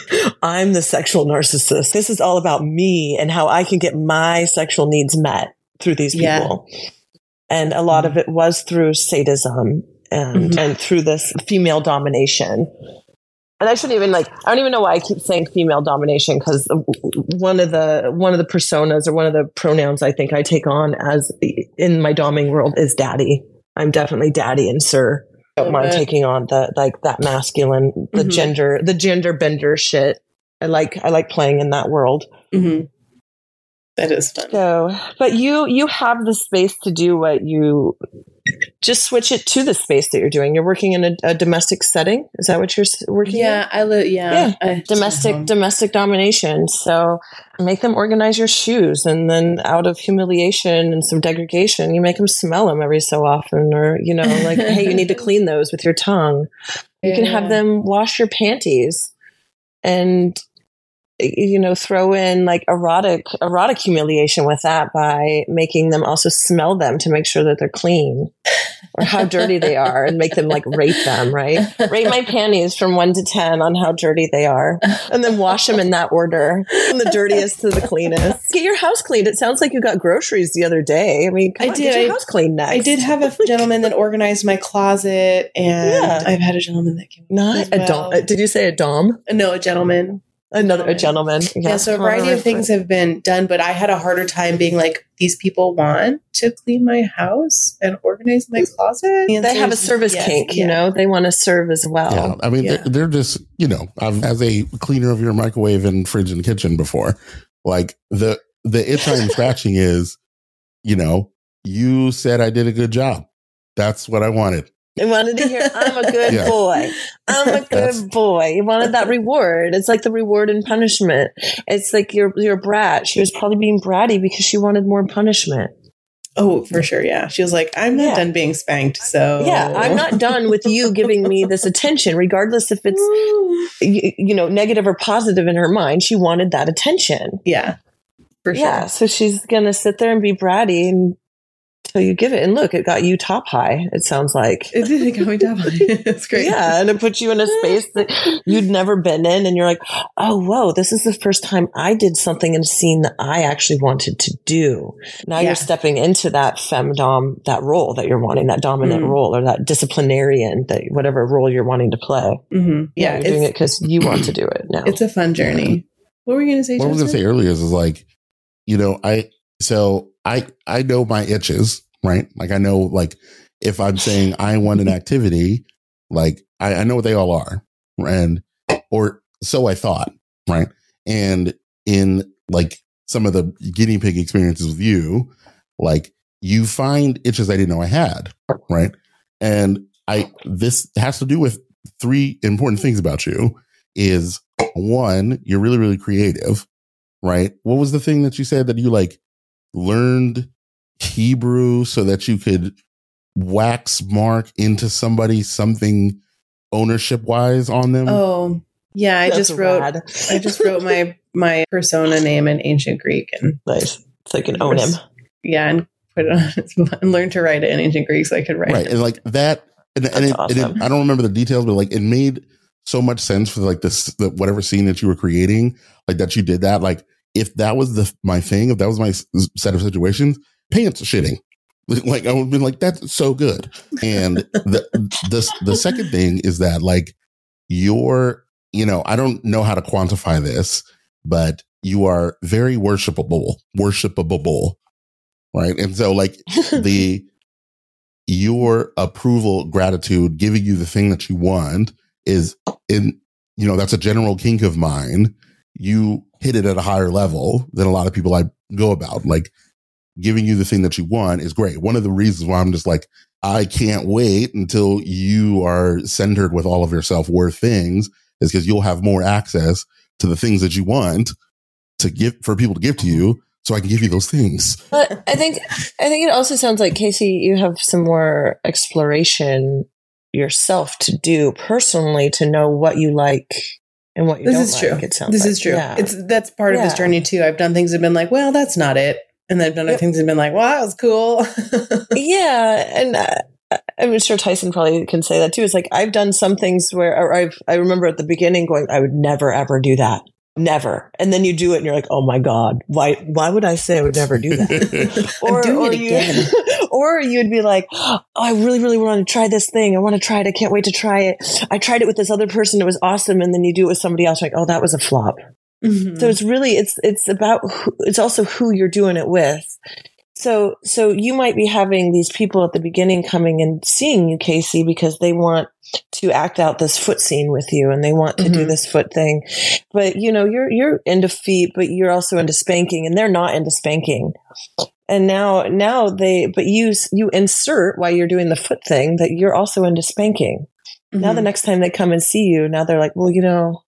I'm the sexual narcissist. This is all about me and how I can get my sexual needs met through these people. Yeah. And a lot of it was through sadism and, mm-hmm. and through this female domination. And I shouldn't even like, I don't even know why I keep saying female domination, because one of the, one of the personas or one of the pronouns I think I take on as in my doming world is daddy. I'm definitely daddy and sir. I don't mind taking on the, like that masculine, the mm-hmm. gender, the gender bender shit. I like, I like playing in that world. Mm-hmm. That is fun. So, but you, you have the space to do what you, just switch it to the space that you're doing. You're working in a, a domestic setting. Is that what you're working yeah, in? I live, yeah. Yeah. I, domestic, domestic domination. So make them organize your shoes, and then out of humiliation and some degradation, you make them smell them every so often, or, you know, like, hey, you need to clean those with your tongue. You yeah. can have them wash your panties and, you know, throw in like erotic, erotic humiliation with that by making them also smell them to make sure that they're clean or how dirty they are, and make them like rate them, right? Rate my panties from one to ten on how dirty they are, and then wash them in that order, from the dirtiest to the cleanest. Get your house cleaned. It sounds like you got groceries the other day. I mean, come I on, did. Get your house cleaned next. I did have a gentleman that organized my closet, and yeah. I've had a gentleman that came. Not a well. dom. Did you say a dom? No, a gentleman. Another a gentleman. Yeah, yeah, so a variety of things have been done, but I had a harder time being like, these people want to clean my house and organize my closet. The they have a service yes, kink, yeah. you know, they want to serve as well. Yeah, I mean, yeah. they're, they're just, you know, I've, as a cleaner of your microwave and fridge and kitchen before, like the, the itch I'm scratching is, you know, you said I did a good job. That's what I wanted. You wanted to hear, I'm a good yeah. boy. I'm a good That's, boy. You wanted that reward. It's like the reward and punishment. It's like your your brat. She was probably being bratty because she wanted more punishment. Oh, for sure. Yeah. She was like, I'm not yeah. done being spanked. So yeah, I'm not done with you giving me this attention, regardless if it's, you, you know, negative or positive in her mind. She wanted that attention. Yeah. For sure. Yeah. So she's going to sit there and be bratty and till you give it. And look, it got you top high, it sounds like. It did. It got me top high. It's great. Yeah. And it puts you in a space that you'd never been in. And you're like, oh, whoa, this is the first time I did something in a scene that I actually wanted to do. Now yeah. you're stepping into that femdom, that role that you're wanting, that dominant mm-hmm. role, or that disciplinarian, that whatever role you're wanting to play. Mm-hmm. Yeah. yeah you're doing it because you want to do it now. It's a fun journey. What were we going to say? What Justin? I was going to say earlier is, is like, you know, I, so I, I know my itches, right? Like I know, like if I'm saying I want an activity, like I, I know what they all are. And, or so I thought, right? And in like some of the guinea pig experiences with you, like you find itches I didn't know I had, right? And I, this has to do with three important things about you is one, you're really, really creative, right? What was the thing that you said that you like learned Hebrew so that you could wax mark into somebody something ownership wise on them? Oh, yeah. I That's just wrote, rad. I just wrote my, my persona name in ancient Greek, and nice. So I can own him. Yeah. And put it on and learn to write it in ancient Greek so I could write right. it. And like that, and, and, it, awesome. and it, I don't remember the details, but like it made so much sense for like this, the, whatever scene that you were creating, like that you did that. Like if that was the, my thing, if that was my set of situations, pants shitting. Like I would have been like, that's so good. And the the the second thing is that like you're, you know, I don't know how to quantify this, but you are very worshipable, worshipable, right? And so like the your approval, gratitude, giving you the thing that you want is in, you know, that's a general kink of mine. You hit it at a higher level than a lot of people I go about. Like giving you the thing that you want is great. One of the reasons why I'm just like, I can't wait until you are centered with all of your self-worth things is because you'll have more access to the things that you want to give for people to give to you. So I can give you those things. But I think, I think it also sounds like, Casey, you have some more exploration yourself to do personally to know what you like and what you this don't is like. true. It sounds this like. is true. Yeah. It's that's part of Yeah. this journey too. I've done things that have been like, well, that's not it. And then I've done other Yep. things that have been like, well, that was cool. Yeah. And uh, I'm sure Tyson probably can say that too. It's like, I've done some things where or I've, I remember at the beginning going, I would never, ever do that. Never. And then you do it and you're like, oh my God, why, why would I say I would never do that? I'm doing or it you, again. or you'd be like, oh, I really, really want to try this thing. I want to try it. I can't wait to try it. I tried it with this other person. It was awesome. And then you do it with somebody else. Like, oh, that was a flop. Mhm. So it's really, it's, it's about, who, it's also who you're doing it with. So, so you might be having these people at the beginning coming and seeing you, Casey, because they want to act out this foot scene with you and they want to Mhm. do this foot thing. But, you know, you're, you're into feet, but you're also into spanking and they're not into spanking. And now, now they, but you, you insert while you're doing the foot thing that you're also into spanking. Now, the Mhm. next time they come and see you, now they're like, well, you know,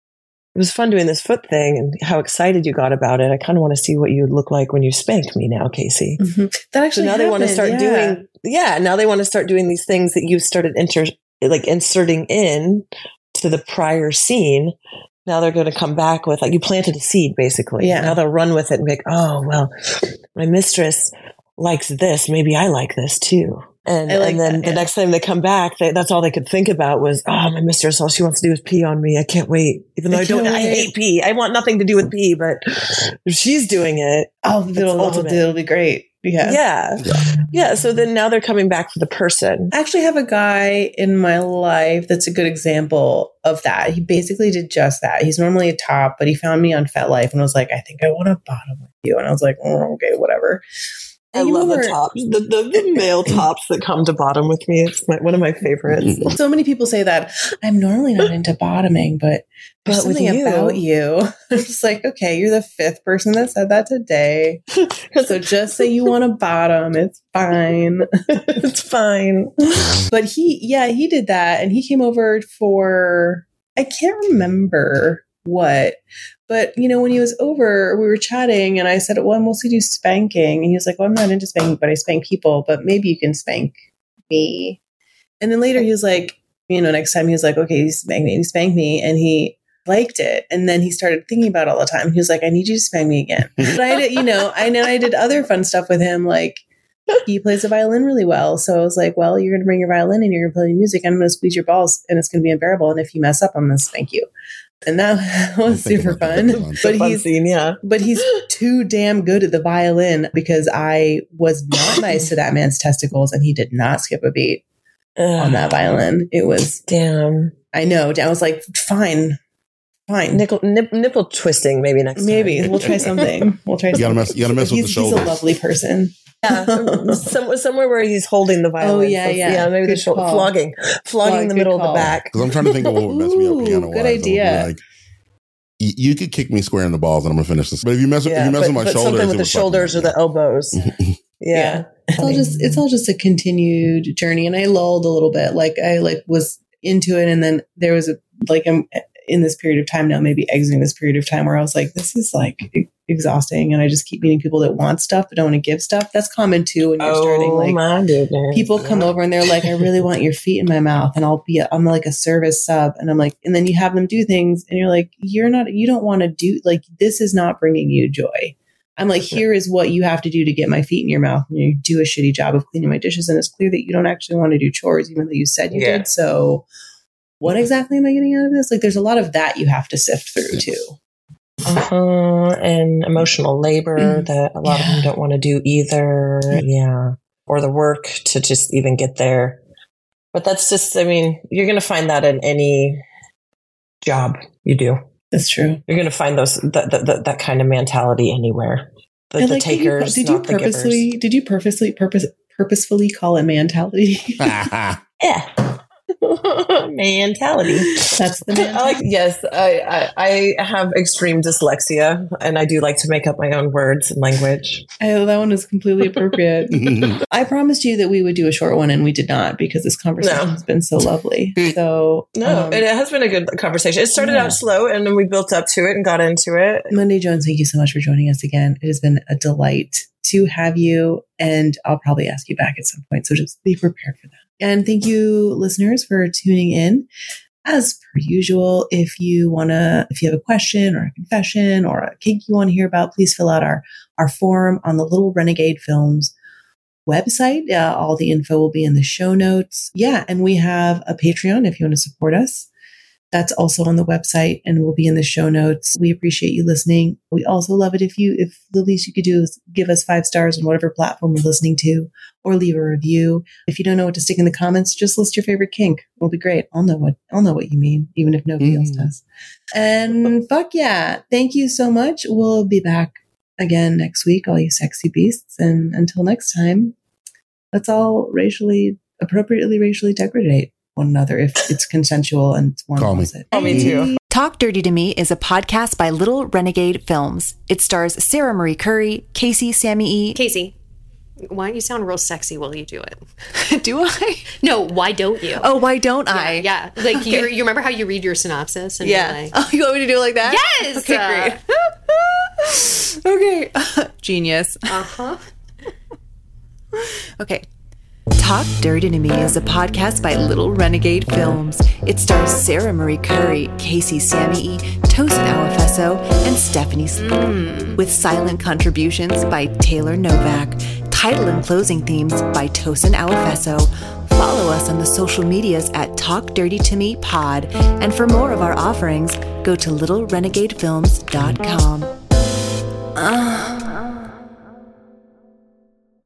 it was fun doing this foot thing and how excited you got about it. I kind of want to see what you look like when you spank me now, Casey. Mhm. That So actually now they want to happened, start yeah. doing, yeah, now they want to start doing these things that you've started inter, like inserting in to the prior scene. Now they're going to come back with like, you planted a seed basically. Yeah. Now they'll run with it and be like, oh, well, my mistress likes this. Maybe I like this too. And, I like and then that, the yeah. next time they come back, they, that's all they could think about was, oh, my mistress, all she wants to do is pee on me. I can't wait. Even though I I, don't, can't I wait. hate pee. I want nothing to do with pee, but if she's doing it, Oh, It's it'll, ultimate. it'll be great. Yeah. yeah. Yeah. Yeah. So then now they're coming back for the person. I actually have a guy in my life that's a good example of that. He basically did just that. He's normally a top, but he found me on FetLife and was like, I think I want to bottom with you. And I was like, oh, okay, whatever. I And you love know the where- tops, the, the, the male tops that come to bottom with me. It's my, one of my favorites. So many people say that I'm normally not into bottoming, but there's But with something you- about you. I'm just like, okay, you're the fifth person that said that today. So just say you want to bottom. It's fine. It's fine. But he, yeah, he did that. And he came over for, I can't remember what, but you know, when he was over, we were chatting and I said, well, I mostly do spanking. And he was like, well, I'm not into spanking, but I spank people, but maybe you can spank me. And then later he was like, you know, next time he was like, okay, you spank me, you spank me. And he liked it. And then he started thinking about it all the time. He was like, I need you to spank me again. But I did, you know, I know I did other fun stuff with him. Like he plays the violin really well. So I was like, well, you're going to bring your violin and you're going to play music. I'm going to squeeze your balls and it's going to be unbearable. And if you mess up, I'm going to spank you. And that was Think super about fun. that. Fun. But Fun he's, scene, yeah. but he's too damn good at the violin because I was not nice to that man's testicles and he did not skip a beat on that violin. It was, Damn. I know. I was like, fine, fine. Nickel, nip, nipple twisting maybe next Maybe time. we'll try something. We'll try You gotta something. mess- you gotta mess with he's, the shoulders. He's a lovely person. Yeah. Some, somewhere where he's holding the violin. Oh, yeah, So, yeah. Yeah, maybe the Good shoulder. call. Flogging. Flogging Flog, the good middle call. of the back. Because I'm trying to think of what would mess me up Ooh, piano good wise. idea. Like, y- you could kick me square in the balls and I'm gonna finish this. But if you mess, Yeah, if you mess but, with my but shoulders, something it with the would fuck me shoulders or up. the elbows. Yeah. It's all just it's all just a continued journey. And I lulled a little bit. Like I like was into it and then there was a like I'm in this period of time now, maybe exiting this period of time where I was like, this is like e- exhausting and I just keep meeting people that want stuff but don't want to give stuff. That's common too when you're starting Oh, like my goodness. people come over and they're like, I really want your feet in my mouth and I'll be, a, I'm like a service sub. And I'm like, and then you have them do things and you're like, you're not, you don't want to do, like, this is not bringing you joy. I'm like, here is what you have to do to get my feet in your mouth. And you do a shitty job of cleaning my dishes. And it's clear that you don't actually want to do chores, even though you said you Yeah. did. So what exactly am I getting out of this? Like, there's a lot of that you have to sift through too. Uh-huh. And emotional labor that a lot yeah. of them don't want to do either. Yeah. Or the work to just even get there. But that's just, I mean, you're going to find that in any job you do. That's true. You're going to find those that, that, that kind of mentality anywhere. The, the like takers, did you, did you not purposely, the givers. Did you purposely, purpose, purposefully call it mentality? Yeah. Mentality. That's the mentality. I like, yes, I, I I have extreme dyslexia, and I do like to make up my own words and language. Oh, that one is completely appropriate. I promised you that we would do a short one, and we did not because this conversation no. has been so lovely. So no, um, it has been a good conversation. It started yeah. out slow, and then we built up to it and got into it. Monday Jones, thank you so much for joining us again. It has been a delight to have you, and I'll probably ask you back at some point. So just be prepared for that. And thank you, listeners, for tuning in. As per usual, if you want to, if you have a question or a confession or a kink you want to hear about, please fill out our, our form on the Little Renegade Films website. Uh, all the info will be in the show notes. Yeah. And we have a Patreon if you want to support us. That's also on the website and will be in the show notes. We appreciate you listening. We also love it if you, if the least you could do is give us five stars on whatever platform you're listening to, or leave a review. If you don't know what to stick in the comments, just list your favorite kink. It'll be great. I'll know what, I'll know what you mean, even if nobody mm. else does. And fuck yeah. Thank you so much. We'll be back again next week, all you sexy beasts. And until next time, let's all racially, appropriately racially degrade one another if it's consensual and one Call wants me. it. Call me too. Talk Dirty to Me is a podcast by Little Renegade Films. It stars Sarah Marie Curry, Casey Sammy E. Casey, why don't you sound real sexy while you do it? Do I? No, why don't you? Oh, why don't yeah, I? Yeah, like okay. you, you remember how you read your synopsis? And yeah. Like, oh, you want me to do it like that? Yes. Okay, great. okay. Genius. Uh-huh. Okay. Talk Dirty to Me is a podcast by Little Renegade Films. It stars Sarah Marie Curry, Casey Sammy E, Tosin Awafeso, and Stephanie Sleep. Mm. With silent contributions by Taylor Novak. Title and closing themes by Tosin Awafeso. Follow us on the social medias at Talk Dirty to Me Pod. And for more of our offerings, go to little renegade films dot com. Uh.